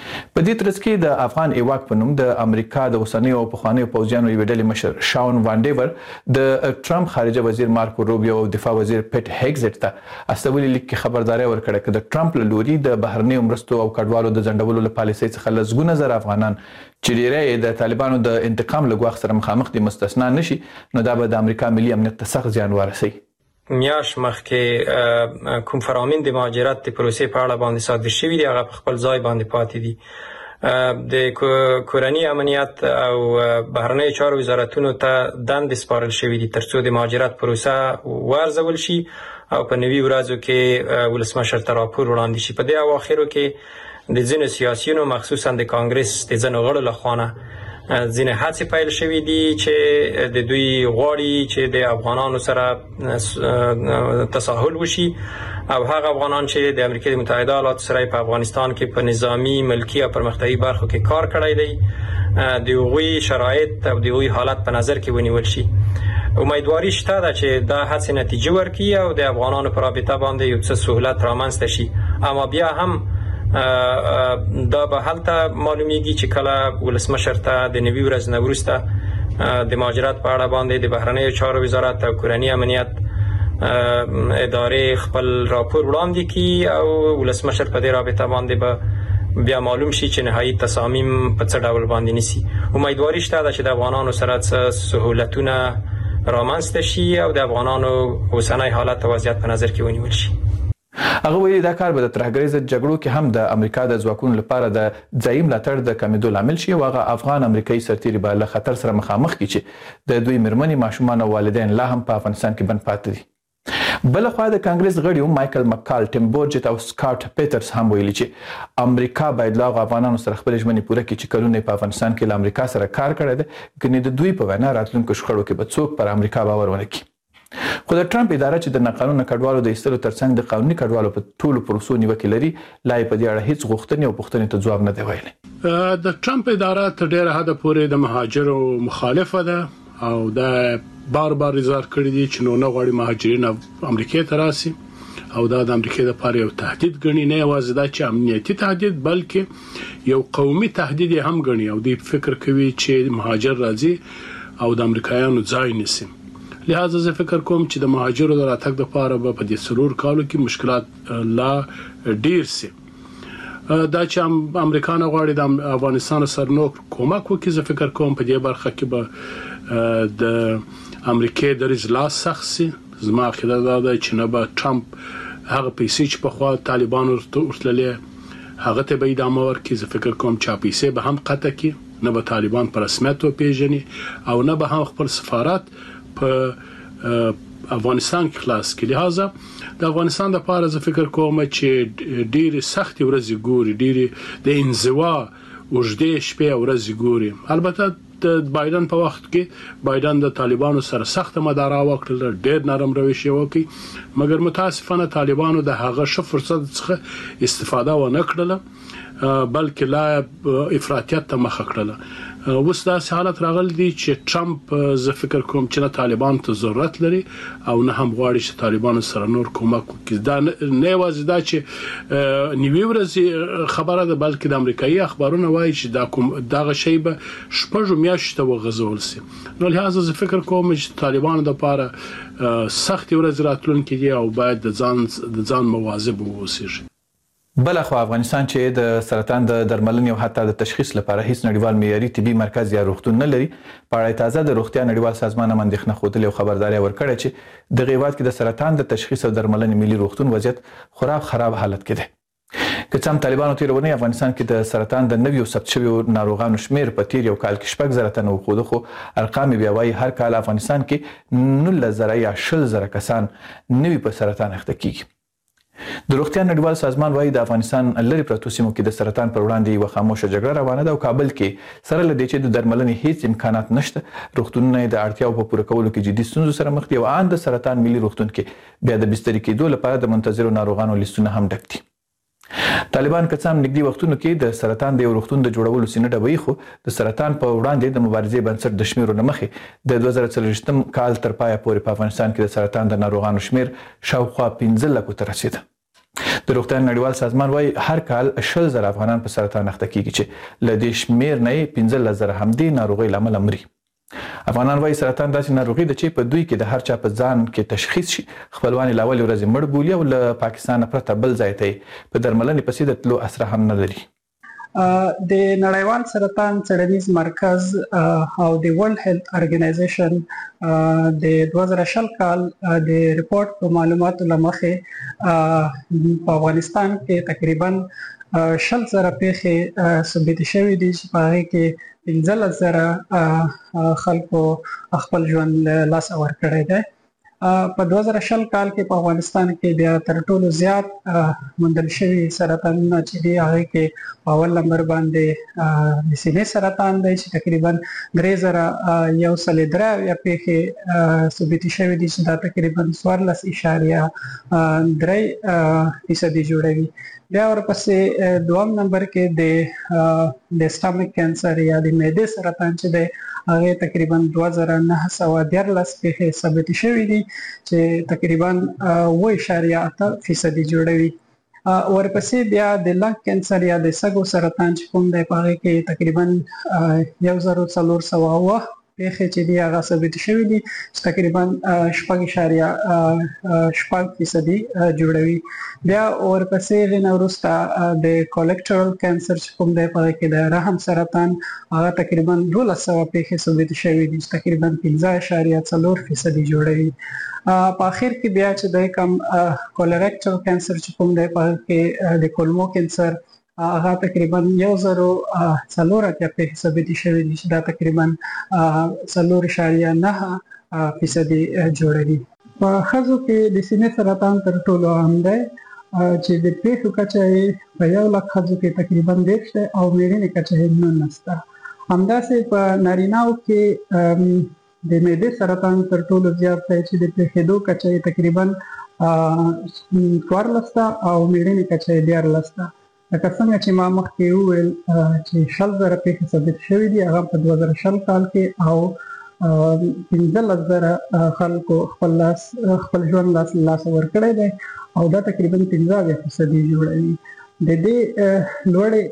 په دې ترڅ کې د افغان ایواک په نوم د امریکا د اوسنیو او پخوانیو پوځیانو یوې ډلې مشر شاون وانډیور د ټرمپ خارجه وزیر مارکو روبیو او دفاع وزیر پیټ هیګزټ ته استولي لیک کې خبرداري ورکړه چې د ټرمپ له لوري د بهرنیو مرستو او کډوالو د ځنډولو له پالیسۍ څخه لسګونه زره افغانان چې ډیری د طالبانو د انتقام له ګواښ سره مخامخ دي مستثنا نشي، نو دا به د امریکا ملي امنیت ته سخت زیان ورسوي. میاش مخکې کوم فرامین د مهاجرت د پروسې په اړه باندې صادر شوي دي هغه په خپل ځای باندې پاتې دي. د کورنۍ امنیت او بهرنۍ چارو وزارتونو ته دندې سپارل شوي دي ترڅو د مهاجرت پروسه وارزول شي او په نوي ورځو کې ولسمشر ته راپور وړاندې شي. په دې اواخرو کې د ځینو سیاسیونو مخصوصا د کانګرس د ځینو غړو لخوا ځینې هڅې پیل شوې دي چې د دوی غواړي چې د افغانانو سره تساهل وشي او هغه افغانان چې د امریکا متحده ایالاتو سره په افغانستان کې په نظامی ملکی او پرمختیايي برخو کې کار کړی دی د هغوی شرایط او د هغوی حالت په نظر کې ونیول شي. امیدواري شته ده چې دا هڅې نتیجه ورکړي او د افغانانو په رابطه باندې یو څه سهولت رامنځته شي. اما بیا هم دا به هلته معلومیږي چې کله ولسمشر ته د نوي ورځ نه وروسته د مهاجرت په اړه باندې د بهرنیو چارو وزارت او کورنۍ امنیت ادارې خپل راپور وړاندې کړي او ولسمشر په دې رابطه باندې به بیا معلوم شي چې نهایي تصامیم په څه ډول باندې نیسي. امیدواري شته چې د افغانانو سره سهولتونه رامنځته شي او د افغانانو اوسنی حالت او وضعیت په نظر کې ونیول شي. هغه ویلي دا کار به د ترهګریز جګړو کې هم د امریکا د ځواکونو لپاره د ځایي ملاتړ د کمیدو لامل شي او هغه افغان امریکایي سرتیري به له خطر سره مخامخ کړي چې د دوی مېرمنې ماشومان او والدین لا هم په افغانستان کې بند پاتې دي. بل خو د کانګرس غړیو مایکل مکال، ټیم بورجټ او سکاټ پیټرز هم ویلي چې امریکا باید لا افغانانو سره خپل ژمنې پوره کړي چې کلونه په افغانستان کې له امریکا سره کار کړی دی، ګنې د دوی په وینا راتلونکو شخړو کې به څوک پر امریکا باور ونه کړي. خو د ټرمپ اداره چې د ناقانونه کډوالو د ایستلو ترڅنګ د قانوني کډوالو په ټولو پروسو نیوکې لري، لا یې په دې اړه هیڅ غوښتنې او پوښتنې ته ځواب نه دی ویلی. د ټرمپ اداره تر ډیره حده پورې د مهاجرو مخالفه ده او دا بار بار اظهار کړی دی چې نه غواړي مهاجرین امریکا ته راسي او دا د امریکا لپاره یو تهدید ګڼي، نه یوازې دا چې امنیتي تهدید بلکې یو قومي تهدید هم ګڼي او دوی فکر کوي چې مهاجر راځي او د امریکایانو ځای نیسي. لہذا زه فکر کوم چې د مهاجرو د راتګ لپاره به په دې څلور کالو کې مشکلات لا ډیر سي. دا چې امریکا نه غواړي د افغانستان سره نو کومک وکړي، زه فکر کوم په دې برخه کې به د امریکا د رضا سخت سي. زما عقیده دا ده چې نه به ټرمپ هغه پیسې چې په خوا طالبانو ورتللې هغه ته به ادامه ورکړي. زه فکر کوم چې پیسې به هم قطع کړي، نه به طالبان په رسمیت وپیژني او نه به هم خپل سفارت په افغانستان کې خلاص کړي. لہذا د افغانستان لپاره زه فکر کوم چې ډېر سخت ورځې ګوري، ډېر د انزوا وجدې شپې ورځې ګوري. البته د بایدن په وخت کې بایدن د طالبانو سره سخت مدارا وکړل، ډېر نرم روش وکړي، مګر متاسفانه طالبانو د هغه ښه فرصت څخه استفاده ونه کړله بلکې لا افراطیت ته مخه کړله. اوس دا حالت راغلی دی چې ټرمپ زه فکر کوم چې نه طالبان ته ضرورت لري او نه هم غواړي چې طالبانو سره نور کومک وکړي. دا نه یوازې دا چې نیوي ورځ خبره ده بلکې د امریکایي اخبارونو وایي چې دا شی به شپږ میاشتې وغځول شي. نو لهدا زه فکر کوم چې طالبانو د لپاره سخت ورځ راتلونکې دي او باید د ځان مواظب واوسي. بل خو افغانستان چې د سرطان د درملنې او حتی د تشخیص لپاره هیڅ نړیوال معیاري طبي مرکز یا روغتون نه لري، په اړه تازه د روغتیا نړیوال سازمان هم اندېښنه ښودلې او خبرداري ورکړې چې د هیواد کې د سرطان د تشخیص او درملنې ملي روغتون وضعیت خراب حالت کې دی. که څه هم طالبانو تیرونی افغانستان کې د سرطان د نویو ثبت شویو ناروغانو شمیر په تیر یو کال کې 6,000 تنه وښوده، خو ارقام بیا وايي هر کال افغانستان کې 19,000 یا 20,000 کسان نوي په سرطان اخته کیږي. د روغتیا نړیوال سازمان وايي د افغانستان لري پرتو سیمو کې د سرطان پر وړاندې یو خاموشه جګړه روانه ده او کابل کې سره لدې چې د درملنې هیڅ امکانات نشته، روغتونونه د اړتیاو په پوره کولو کې جدي ستونزو سره مخ دي او ان د سرطان ملي روغتون کې بیا د بستر کېدو لپاره د منتظرو ناروغانو لیستونه هم ډک دي. طالبان که څه هم نږدې وختونو کې د سرطان د یو روغتون د جوړولو سینه ډبوي، خو د سرطان په وړاندې د مبارزې بنسټ د شمیرو نه مخې د 2024 کال تر پایه پورې په افغانستان کې د سرطان د ناروغانو شمیر شاوخوا 15 لکو ته رسیده. د روغتیا نړیوال سازمان وايي هر کال 100,000 افغانان په سرطان اخته کیږي چې له دې شمیر نه 15,000 همدې ناروغي لامل مري. افغانان وايي سرطان داسې ناروغي ده چې په دوی کې د هر چا په ځان کې تشخیص شي خپلوان لاول ورځ مړ بولي او له پاکستان پرته بل ځای ته په درملنې پسې د تلو اسره هم نه لري. د نړیوال سرطان څېړنیز مرکز او د ورلد هیلث ارګنایزیشن د 2020 کال د ریپورت په معلوماتو لمخې په افغانستان کې تقریبا 20,000 پیښې ثبت شوې دي چې په هغه کې 15,000 خلکو خپل ژوند لاس ورکړی دی. په 2020 کال کې په افغانستان کې بیا تر ټولو زیات موندل شوي سرطانونه چې دي هغه کې اول نمبر باندې د سینې سرطان دی چې تقریبا 3,103 پیښې ثبت شوي دي چې دا تقریبا 14.3% جوړوي. بیا ورپسې دوم نمبر کې د سټامک کانسر یا د معدې سرطان چې دی هغه تقریبا 2,913 پیښې ثبت شوې دي چې تقریبا 8.8% جوړوي. ورپسې بیا د لنګ کانسر یا د سږو سرطان چې کوم دی په هغه کې تقریبا 1,400 پیښې چې دی هغه ثبت شوې دي چې تقریبا 6.8% جوړوي. بیا ورپسې غوښنه وروسته د کولېکټرل کانسر چې کوم دی په هغه کې د رحم سرطان هغه تقریبا 1,200 پیښې ثبت شوې دي چې تقریبا 15.4% جوړوي. په اخر کې بیا چې د کوم کولېکټرل کانسر چې کوم دی په هغه کې د کولمو کانسر هغه تقریبا 1,400 پیښې ثبت شوې دي چې دا تقریبا 4.9% جوړوي. په ښځو کې د سینې سرطان تر ټولو عام دی چې د پیښو کچه یې په 1,00,000 ښځو کې تقریبا 10 دی او مېرمنې کچه یې 19 ده. همداسې په نارینه‌و کې د معدې سرطان تر ټولو زیات دی چې د پیښېدو کچه یې تقریبا 14 ده او مېرمنې کچه یې 14 ده. لکه څنګه چې ما مخکې وویل چې 100,000 پیښې ثبت شوې دي هغه په 2020 کال کې او 15,000 خلکو خپل ژوند لاس ورکړی دی او دا تقریبا 15% جوړوي. د دې لوړې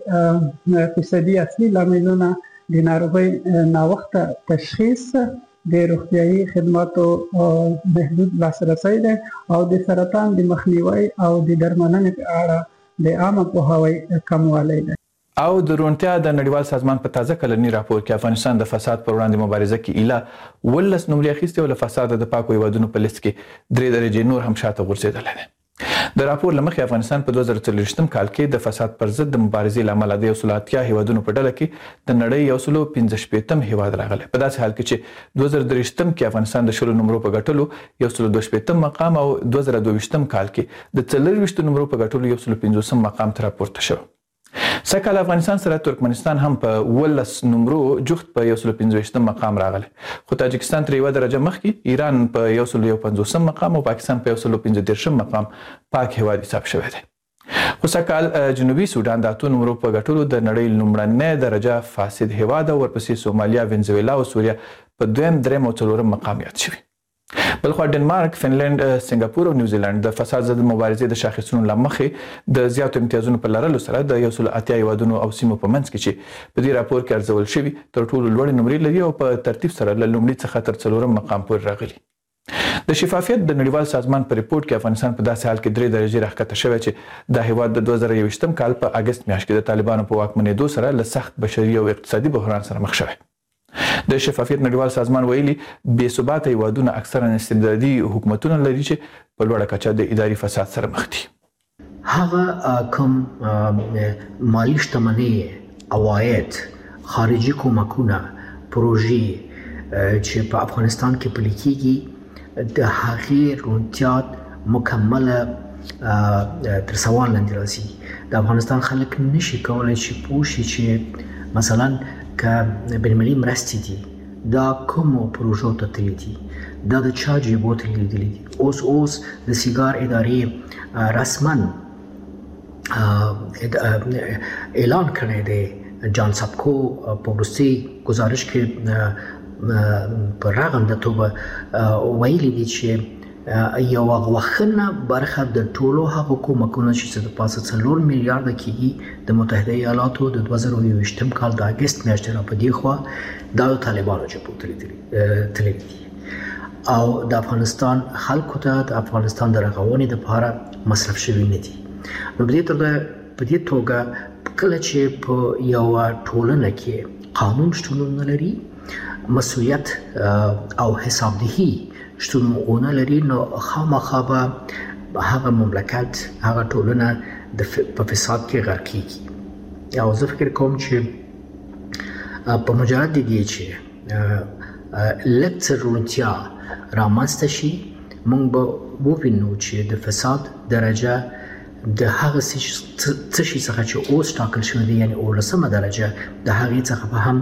فیصدي اصلي لاملونه د ناروغۍ ناوخته تشخیص، د روغتیايي خدماتو محدود لاسرسی دی او د سرطان د مخنیوي او د درملنې په اړه د عامه پوهاوي کموالی دی. او د روغتیا د نړیوال سازمان په تازه کلنی راپور کې افغانستان د فساد پر وړاندې مبارزه کې ایله 19 نمرې اخیستې او له فساد د پاکو هیوادونو په لیست کې 3 درجې نور هم شاته غورځېدلی دی. د راپور له مخې افغانستان په 2023 کال کې د فساد پر ضد د مبارزې له امله د 180 هیوادونو په ډله کې د نړۍ 115 هیواد راغلی. په داسې حال کې چې 2023 کې افغانستان د 10 نمرو په ګټلو 122 مقام او 2022 کال کې د 24 نمرو په ګټلو 115 مقام ته راپورته شو. سږکال افغانستان سره ترکمنستان هم په 19 نمرو جفت په 115 مقام راغلی، خو تاجکستان تر 1 درجه مخکې، ایران په 150 مقام او پاکستان په 115 مقام پاک هیواد حساب شوی دی. خو سږکال جنوبي سودان د 8 نمرو په ګټلو د نړۍ لومړنی درجه فاسد هیواد او ورپسې سومالیا، وینزویلا او سوریه په 2م، 3م او 4م مقام یاد شوي. بلخوا ډنمارک، فنلند، سنگاپور او نیوزیلند د فساد ضد مبارزې د شاخصونو له مخې د زیاتو امتیازونو په لرلو سره د 180 هیوادونو او سیمو په منځ کې چې په دې راپور کې ارزول شوي تر ټولو لوړې نمرې لري او په ترتیب سره له لومړي څخه تر 4م مقام پورې راغلي. د شفافیت د نړیوال سازمان په ریپورت کې افغانستان په داسې حال کې 3 درجې راښکته شوی چې دا هیواد د 2021 کال په اگست میاشت کې د طالبانو په واکمنېدو سره له سخت بشري او اقتصادي بحران سره مخ شوی. د شفافیت نړیوال سازمان ویلي بې ثباته هیوادونه اکثرا استبدادي حکومتونه لري چې په لوړه کچه د اداري فساد سره مخ دي. هغه کوم مالی شتمنۍ، عواید، خارجي کومکونه، پروژې چې په افغانستان کې پلي کېږي د هغې روڼتیا مکمله تر سوال لاندې راځي. د افغانستان خلک نشي کولی چې پوه شي چې مثلا که بین‌المللي مرستې دي دا کومو پروژو ته تللي دي، دا د چا جیبو ته لیدلي دي. اوس د سیګار ادارې رسما اعلان کړی دی، جان سابکو په وروستي گزارش کې په رغنده توګه ویلي دي چې یو غوښنه برخه د ټولو هغو کومکونو چې د پاسه 4 میلیارډ کېږي د متحده ایالاتو د 2022 کال د اگست میاشتې را په دی خوا د طالبانو چې تللی دي او د افغانستان خلکو ته د افغانستان د رغونې لپاره مصرف شوي نه دي. نو په دې توګه کله چې په یو ټولنه کې قانون شتون نه لري، مسؤلیت او حسابدهي شتون ونه لري، نو خامخا به هغه مملکت هغه ټولنه په فساد کې غرق کیږي. او زه فکر کوم چې په مجرد دې چې لکه رونتیا رامنځته شي، موږ به ووینو چې د فساد درجه د هغه څه شي څخه چې اوس ټاکل شوی دی، یعنی 18مه درجه د هغې څخه به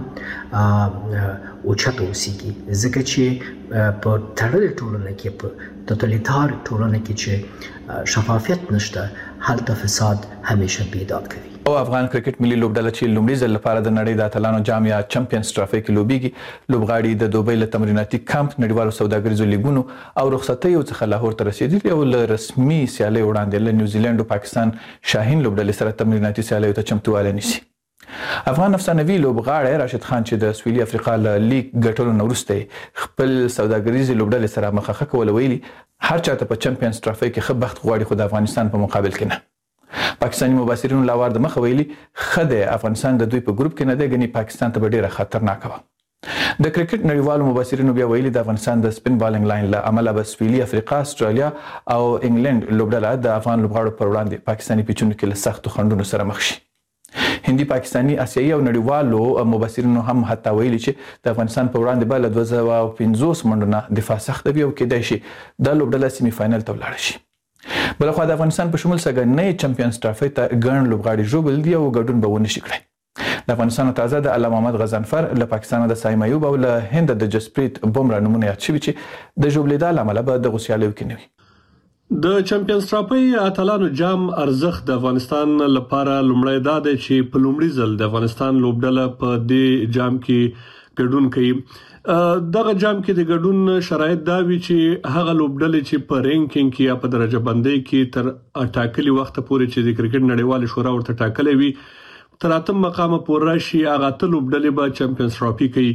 هم اوچته اوسیږي، ځکه چې په تړلې ټولنه کې، په توتالیتار ټولنه کې چې شفافیت نشته، هلته فساد همیشه بیداد کوي. او افغان کرکټ ملي لوبډله چې لومړي ځل لپاره د نړۍ د اتلانو جام یا چمپیونز ټرافي کې لوبېږي، لوبغاړي د دوبۍ له تمریناتي کمپ، نړیوالو سوداګریزو لیګونو او رخصتیو څخه لاهور ته رسېدلي او له رسمي سیالۍ وړاندې له نیوزیلند او پاکستان شاهین لوبډلې سره تمریناتي سیالیو ته چمتووالی نیسي. افغان افسانوي لوبغاړی راشد خان چې د سویلي افریقا له لیګ ګټلو نه وروسته خپل سوداګریزې لوبډلې سره مخه کوله، ویلي هر چاته په چمپیونز ټرافي کې ښه بخت غواړي، خو د افغانستان په مقابل کې نه. پاکستاني مبصرینو لاوار د مخه ویلي ښه دی افغانستان د دوی په ګروپ کې نه دی، ګنې پاکستان ته به ډېره خطرناکه وه. د کرکټ نړیوالو مبصرینو بیا ویلي د افغانستان د سپین بالینګ لاین له امله به سویلي افریقا، استرالیا او انګلند لوبډله د افغان لوبغاړو پر وړاندې پاکستاني پیچونو کې له سختو خنډونو سره مخ شي. هندي، پاکستاني، آسیایي او نړیوالو مبصرینو هم حتی ویلي چې د افغانستان په وړاندې به له 250 منډو نه دفاع سخته وي او کیدای شي دا لوبډله سیمي فاینل ته ولاړه شي. بلخوا د افغانستان په شمول سږنۍ چمپیونز ټرافي ته ګڼ لوبغاړي ژوبل دي او ګډون به ونه شي کړی. د افغانستان تازه د علامه محمد غضنفر، له پاکستان د سایم ایوب او له هند د جسپریت بومرا نومونه یاد شوي چې د ژوبلېدا له امله به دغو سیالیو کې نه وي. د چمپیونز ټرافي اتلانو جام ارزښت د افغانستان لپاره لومړی دا دی چې په لومړي ځل د افغانستان لوبډله په دې جام کې ګډون کوي. دغه جام کې د ګډون شرایط دا وی چې هغه لوبډلې چې په رینکینګ کې یا په درجه بندۍ کې تر ټاکلي وخت پورې چې د کرکټ نړیوال شورا ورته ټاکلې وي تر 8 مقام پورې راشي، هغه ته لوبډلې به چمپیونز ټرافي کوي.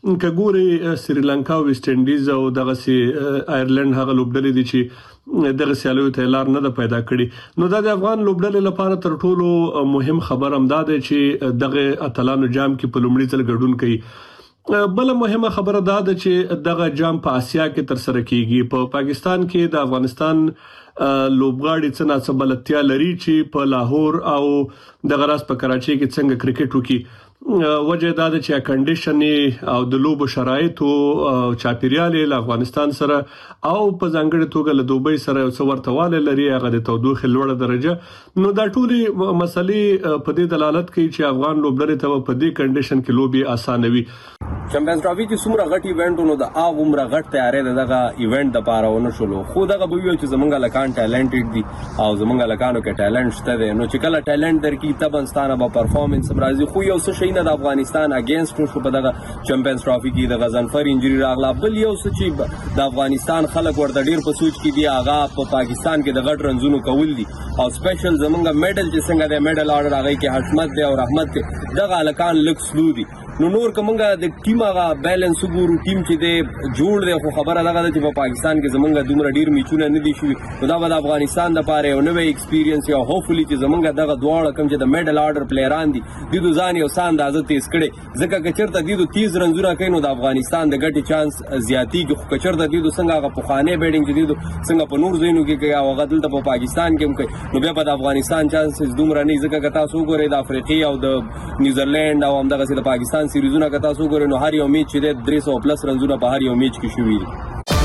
کګوري سریلانکا او ویسټ انډیز او دغه سي آیرلند هغه لوبډلې دي چې دغه سیالیو ته لار نه پیدا کړي. نو دا د افغان لوبډلې لپاره تر ټولو مهم خبر هم دا دی چې دغه اتلانو جام کې په لومړي ځل ګډون کوي. بل مهمه خبره دا ده چې دغه جام په آسیا کې تر سره کیږي. په پاکستان کې د افغانستان لوبغاړي څه ناڅه بلدتیا لري چې په لاهور او دغه راس په کراچۍ کې څنګه کرکټ وکړي. وجه دا ده چې کنډیشن او د لوب شرایط او چاپیریال له افغانستان سره او په ځانګړي توګه له دوبۍ سره یو څه ورتهواله لري، هغه د تودوخې لوړه درجه. نو دا ټولې مسلې په دې دلالت کوي چې افغان لوبډلې ته په دې کنډیشن کې لوبي اسانه وي. چمپیونز ټرافي چې څومره غټ ایونټ نو د هغه عمره غټ تیارې دغه ایونت د پاره ونه شلو، خو دغه به ویل چې زمونږ لکان ټالنټډ دي او زمونږ لکانو کې ټالنټ شته دي. نو چې کله ټالنټ درکې تبنستانه به پرفارمنس راځي، خو یو څه شي نه د افغانستان اگینست شو په دغه چمپیونز ټرافي کې د غضنفر انجری راغله. بل یو څه چې د افغانستان خلک ورته ډیر په سوچ کې دي، هغه په پاکستان کې د غټ رنزونو کول دي او سپیشل زمونږ میډل چې څنګه د میډل آرډر هغه کې حشمت دی او رحمت دی، دغه لکان لک سلو دي. نو نور کومه د ټیم هغه بیلانس وګورو، ټیم چې دی جوړ دی، خو خبره دا ده چې په پاکستان کې زمونږ دومره ډیر میچونه نه دي شوي. نو دا به د افغانستان لپاره یو نوې ایکسپیرینس یا هوپفلی چې زمونږ دغه دواړه کوم چې د میډل آرډر پلیران دي د ځان یو سان اندازه تیز کړي، ځکه چې چرته د 30 رنزونه کوي نو د افغانستان د ګټي چانس زیاتیږي. خو چرته د څنګه هغه پخوانه بیټینګ چې د څنګه په نور زینو کې کوي او غدل په پاکستان کې هم کوي، نو بیا په افغانستان چانسز دومره نه، ځکه که تاسو وګورئ د افریقي او د نیوزیلند او همدغه د پاکستان سیریزونه که تاسو وګورئ نو هر یو میچ چې 300 پلس رنزونه په هر یو میچ کې شوي دي.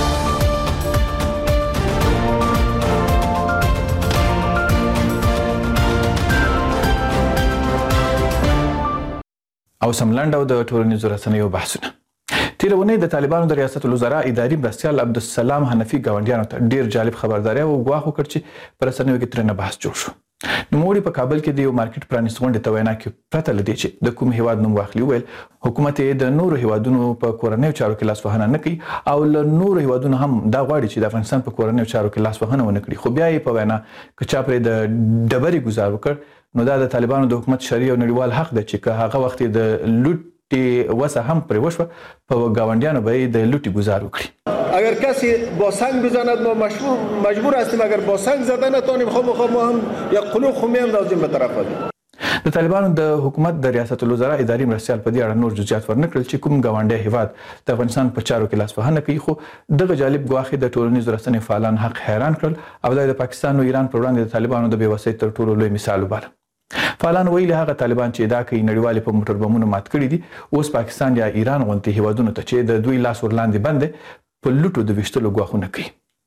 او سملند او د ټولنیزو رسنیو بحثونه. تیر اونۍ د طالبانو د ریاست الوزرا اداري مرستیال عبدالسلام حنفي ګاونډیانو ته ډیر جالب خبرداري او ګواښ وکړ چې په رسنیو کې ترنه بحث جوړ شو. نوموړي په کابل کې د یو مارکیټ پرانیست غونډې ته وینا کې پرته لدی چې د کوم هیواد نوم واخلي ویل حکومت د نورو هیوادونو په کورنیو چارو کې لاسوهنه نه کوي او له نورو هیوادونو هم دا غواړي چې د افغانستان په کورنیو چارو کې لاسوهنه ونه کړي. خو بیا یې په وینا کې چا پرې د ډبرې گزار وکړ نو دا د طالبانو د حکومت شرعي او نړیوال حق دی چې که هغه وخت د لوټي وسه هم پرې وشوه په گاونډیانو به د لوټي گزار وکړي. اگر کسی با سنگ بزند ما مجبور هستیم اگر با سنگ زدن نتونیم خب ما هم یک قلوق خمی اندازیم به طرف دیم. د طالبانو د حکومت د ریاست الوزرا اداري مرستيال په دې اړه نور جزئیات ورنکړل چې کوم گاونډي هیواد د افغانستان په چارو کې لاسوهنه کوي. خو دغه جالب ګواښ د ټولنیزو رسنیو فعالان حق حیران کړل او د پاکستان او ایران پر وړاندې د طالبانو د بېوسۍ تر ټولو لوی مثال وباله. فعالان ویلي هغه طالبان چې دا کوي نړیوالې په موټر بمونو مات کړي دي اوس پاکستان یا ایران غونډې هیوادونو ته چې د دوی لاس ورلاندې بند په لوټو د وشتلو ګواښونه کوي.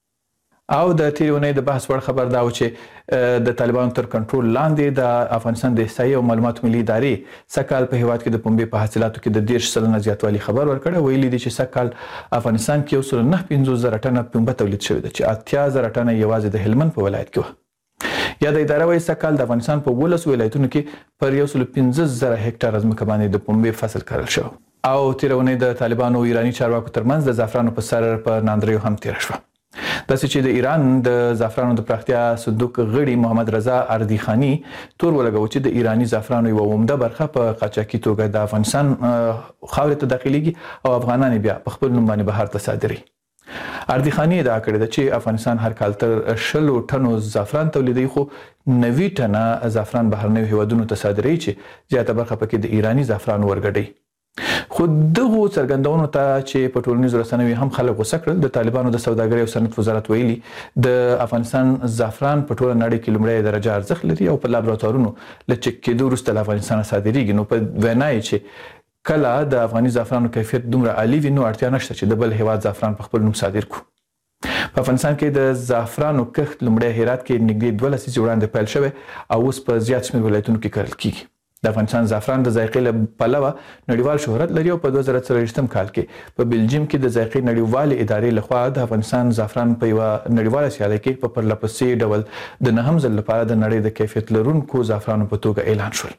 او د تیرونې د بحث وړ خبر دا و چې د طالبانو تر کنټرول لاندې د افغانستان د احصایې او معلوماتو ملي ادارې سکهال په هیواد کې د پنبې په حاصلاتو کې د 10% زیاتوالی خبر ورکړی. ویلي دي چې سکهال افغانستان کې 950,000 ټنه پنبه تولید شوې ده چې 80,000 ټنه یوازې د هلمند په ولایت کې و. یا د اداره وايي سکهال د افغانستان په 12 ولایتونو کې پر 115,000 هکټار ځمکه باندې د پنبې فصل کرل شو. او تیرونې د طالبانو او ایرانی چارواکو ترمنځ د زعفرانو په سر په ناندریو هم تیر شو. داسې چې د ایران د زعفرانو د پراختیا صندوق غړي محمد رضا اردیخانی تور ولګو چې د ایرانی زعفرانو یو عمده برخه په قاچاقي توګه د افغانستان خاورې ته داخليږي او افغانان بیا په خپل نوم باندې بهر ته صادري. اردیخانی ادعا کړې ده چې افغانستان هر کال تر 100 ټنو زعفران تولیدوي خو 90 ټنه زعفران بهرنیو هیوادونو ته صادري چې زیاته برخه پکې د ایرانی زعفران ورګډي. خو دغه څرګندونو ته چې په ټولنیزو رسنیو هم خلک غوسه کړل. د طالبانو د سوداګرۍ او صنعت وزارت ویلي د افغانستان زعفران په ټوله نړۍ کې لومړی درجه ارزښت لري او په لابراتوارونو له چک کېدو وروسته له افغانستان صادریږي. نو په وینا یې چې کله د افغاني زعفرانو کیفیت دومره عالی وي نو اړتیا نشته چې د بل هیواد زعفران په خپل نوم صادر کړو. په افغانستان کې د زعفرانو کښت لومړی هرات کې نږدې 2 لسیزې وړاندې پیل شوی او اوس په زیات شمېر ولایتونو کې کرل کیږي. د افغانستان زعفران د ذایقې له پلوه نړیوال شهرت لري او په 2023 کال کې په بلجیم کې د ذایقې نړیوالې ادارې لخوا د افغانستان زعفران په یو نړیواله سیالۍ کې په پرلپسې ډول د نهم ځل لپاره د نړۍ د کیفیت لرونکو زعفرانو په توګه اعلان شول.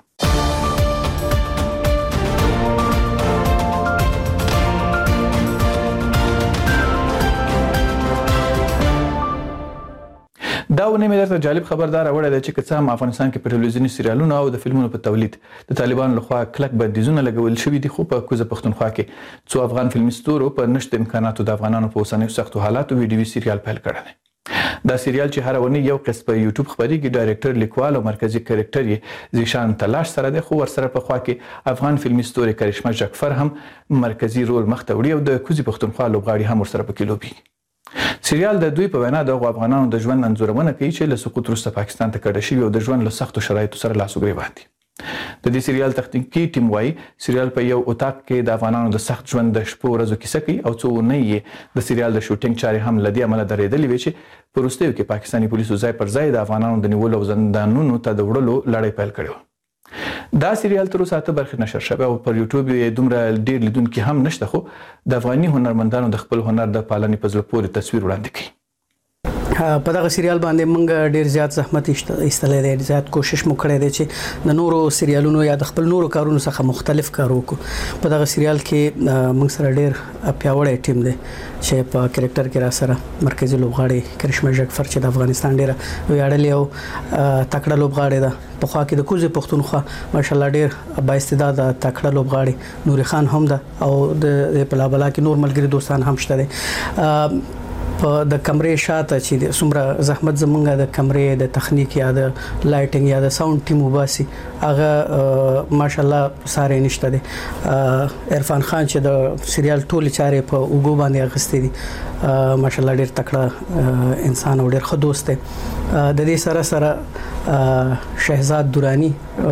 دا ونه مې درته جالب خبردار وړه ده چې که هم افغانستان کې په ټلویزیوني سریالونو او د فلمونو په تولید د طالبانو لخوا کلک بندیزونه لګول شوي دي خو په کوزه پښتونخوا کې څو افغان فلمي ستورو په نشته امکاناتو د افغانانو په اوسنیو سختو حالاتو ویډیوي سریال پیل کړی دی. دا سریال چې هر ونی یو قسم په یوټیوب خبريږي ډایرکټر لیکوال او مرکزی کریکټر یې زیشان تلاش سره د خو ور سره په خوا کې افغان فلمي ستوري کرشمه جعفر هم مرکزی رول مخته وړي او د کوزي پښتونخوا لوبغاړي هم ور سره پکې لوبي. سریال د دوی په وینا د افغانانو د ژوند انځورونه کوي چې له سقوط وروسته پاکستان ته کډه شوي او د ژوند له سختو شرایطو سره لاس وګریوان دي. د دې سریال تخنیکی ټیم وايي سریال په یو اتاق کې د افغانانو د سخت ژوند د شپو ورځو کیسه کوي او څو نه د سریال د شوټینګ چارې هم لدی عمله درېدلې وي چې په وروستیو کې پاکستاني پولیسو ځای پر ځای د افغانانو د نیولو او زندانونو ته د وړلو لړۍ پیل کړې و. دا سریال تر اوسه 8 برخې نشر شوی او پر یوټیوب یې دومره ډیر لیدونکي هم نشته خو د افغاني هنرمندانو د خپل هنر د پالنې په زړه پورې تصویر وړاندې کوي. په دغه سریال باندې موږ ډیر زیات زحمت ایستلې دي زیات کوشش مو کړی دی چې د نورو سریالونو یا د خپل نورو کارونو څخه مختلف کار وکړو. په دغه سریال کې موږ سره ډیر پیاوړی ټیم دی چې په کریکټر کې را سره مرکزی لوبغاړي کرشمه جعفر چې د افغانستان ډیره ویاړلې او تکړه لوبغاړي ده. په خوا کې د کوزي پښتونخوا ماشالله ډیر با استعداد تکړه لوبغاړي نوري خان هم ده او د بلا کې نور ملګری دوستان هم شته دي. په د کمرې شاته چې څومره زحمت زمونږه د کمرې د تخنیک یا د لایټینګ یا د ساوند ټیم وباسي هغه ماشالله ساره نشته دي. عرفان خان چې د سریال ټول چارې په وګو باندې اغستې دي ماشالله ډیر تکړه انسان او ډیر ښه دوست دی. د دې سره سره شهزاد دورانی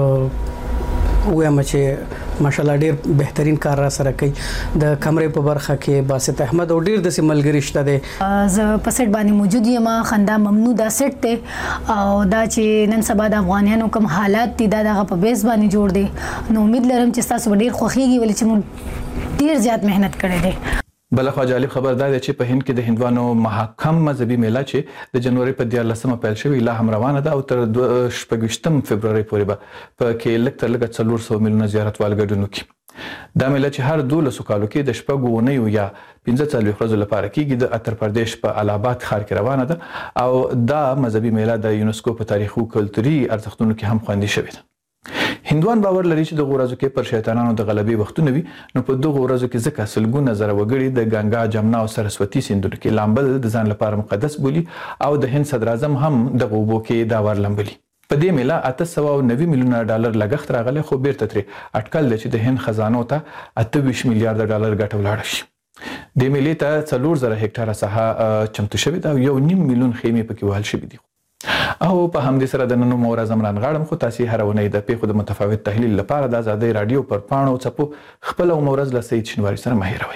وایم چې ماشالله ډیر بهترین کار را سره کوي. د کمرې په برخه کې باسط احمد او ډیر د ملګری شته دي. ز په سټ باندې موجود یم خندا ممنوع دا سټ ته او دا چې نن سبا د افغانانو کوم حالات دي دا دغه په بیس باندې جوړ دي. نو امید لرم چې تاسو ډیر خوخيږي ولې چې موږ ډیر زیات مهنت کړې دي. بلخوا جالب خبر دا چې په هند کې د هندوانو محکم مذهبي میله چې د جنوري په 14مه پیل شوی لا هم روانه ده او تر 28 فبرवरी پورې به په کې لږ تر لږه 400 میلیونه زیارتوال ګډون وکړي. دا میله چې هر 12 کالو کې د شپږو اونیو یا 15 ورځو لپاره کېږي د اتر پردیش په الهاباد ښار کې روانه ده او دا مذهبي میله د یونسکو په تاریخي او کلتوري ارزښتونو کې هم خوندي شوې ده. هندوان باور لري چې د ورځو کې پر شیطانانو د غلبې وختونه وي، نو په دغه ورځو کې ځکه سلګونه زره وګړي د ګنگا، جمنا او سرسوتی سیندونو کې لامبل د ځان لپاره مقدس بولي او د هند صدر اعظم هم د اوبو کې دا ور لامبلي. په دې میله 890 میلیونه ډالر لګښت راغلی، خو بیرته ترې اټکل دی چې د هند خزانو ته 28 میلیارډ ډالر ګټه ولاړه شي. د میلې ته 4000 هکټاره ساحه چمتو شوې ده او 1.5 میلیون خیمې پکې وهل شوې دي. او په همدې سره د نن مو ورځ امران غاړم، خو تاسو هر ونې د پیښو د متفاوت تحلیل لپاره د آزادۍ رادیو پر پاڼو چپو خپل مورز له سید شنواری سره مهیروي.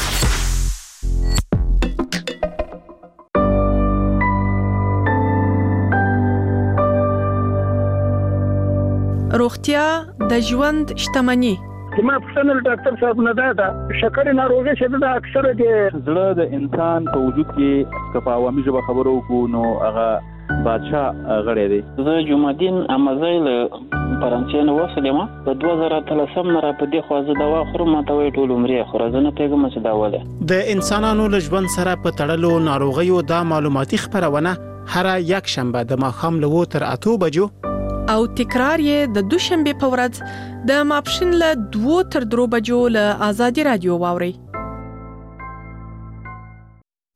روغتیا د ژوند شتمني. ما پښتنه ډاکټر صاحب نه دا شکر ناروغي شته د اکثره د زړه د انسان په وجود کې کفا عوامي ژبه خبرو کو نو هغه بادشاہ غړی دی. زه جمعدین امازیل فرانسې نو وسلم په 2013 نه را په دې خوازه دوا خورم ته وی ټول عمرې خورزنه پیغام چې دا وله د انسانانو له ژوند سره په تړلو ناروغیو دا معلوماتي خبرونه هر یک شنبه د ماښام له 8 تر 8 بجو او تکرار یې د دوشنبه په ورځ د ماپښین له 2 تر 3 بجو له آزادي رادیو واوري.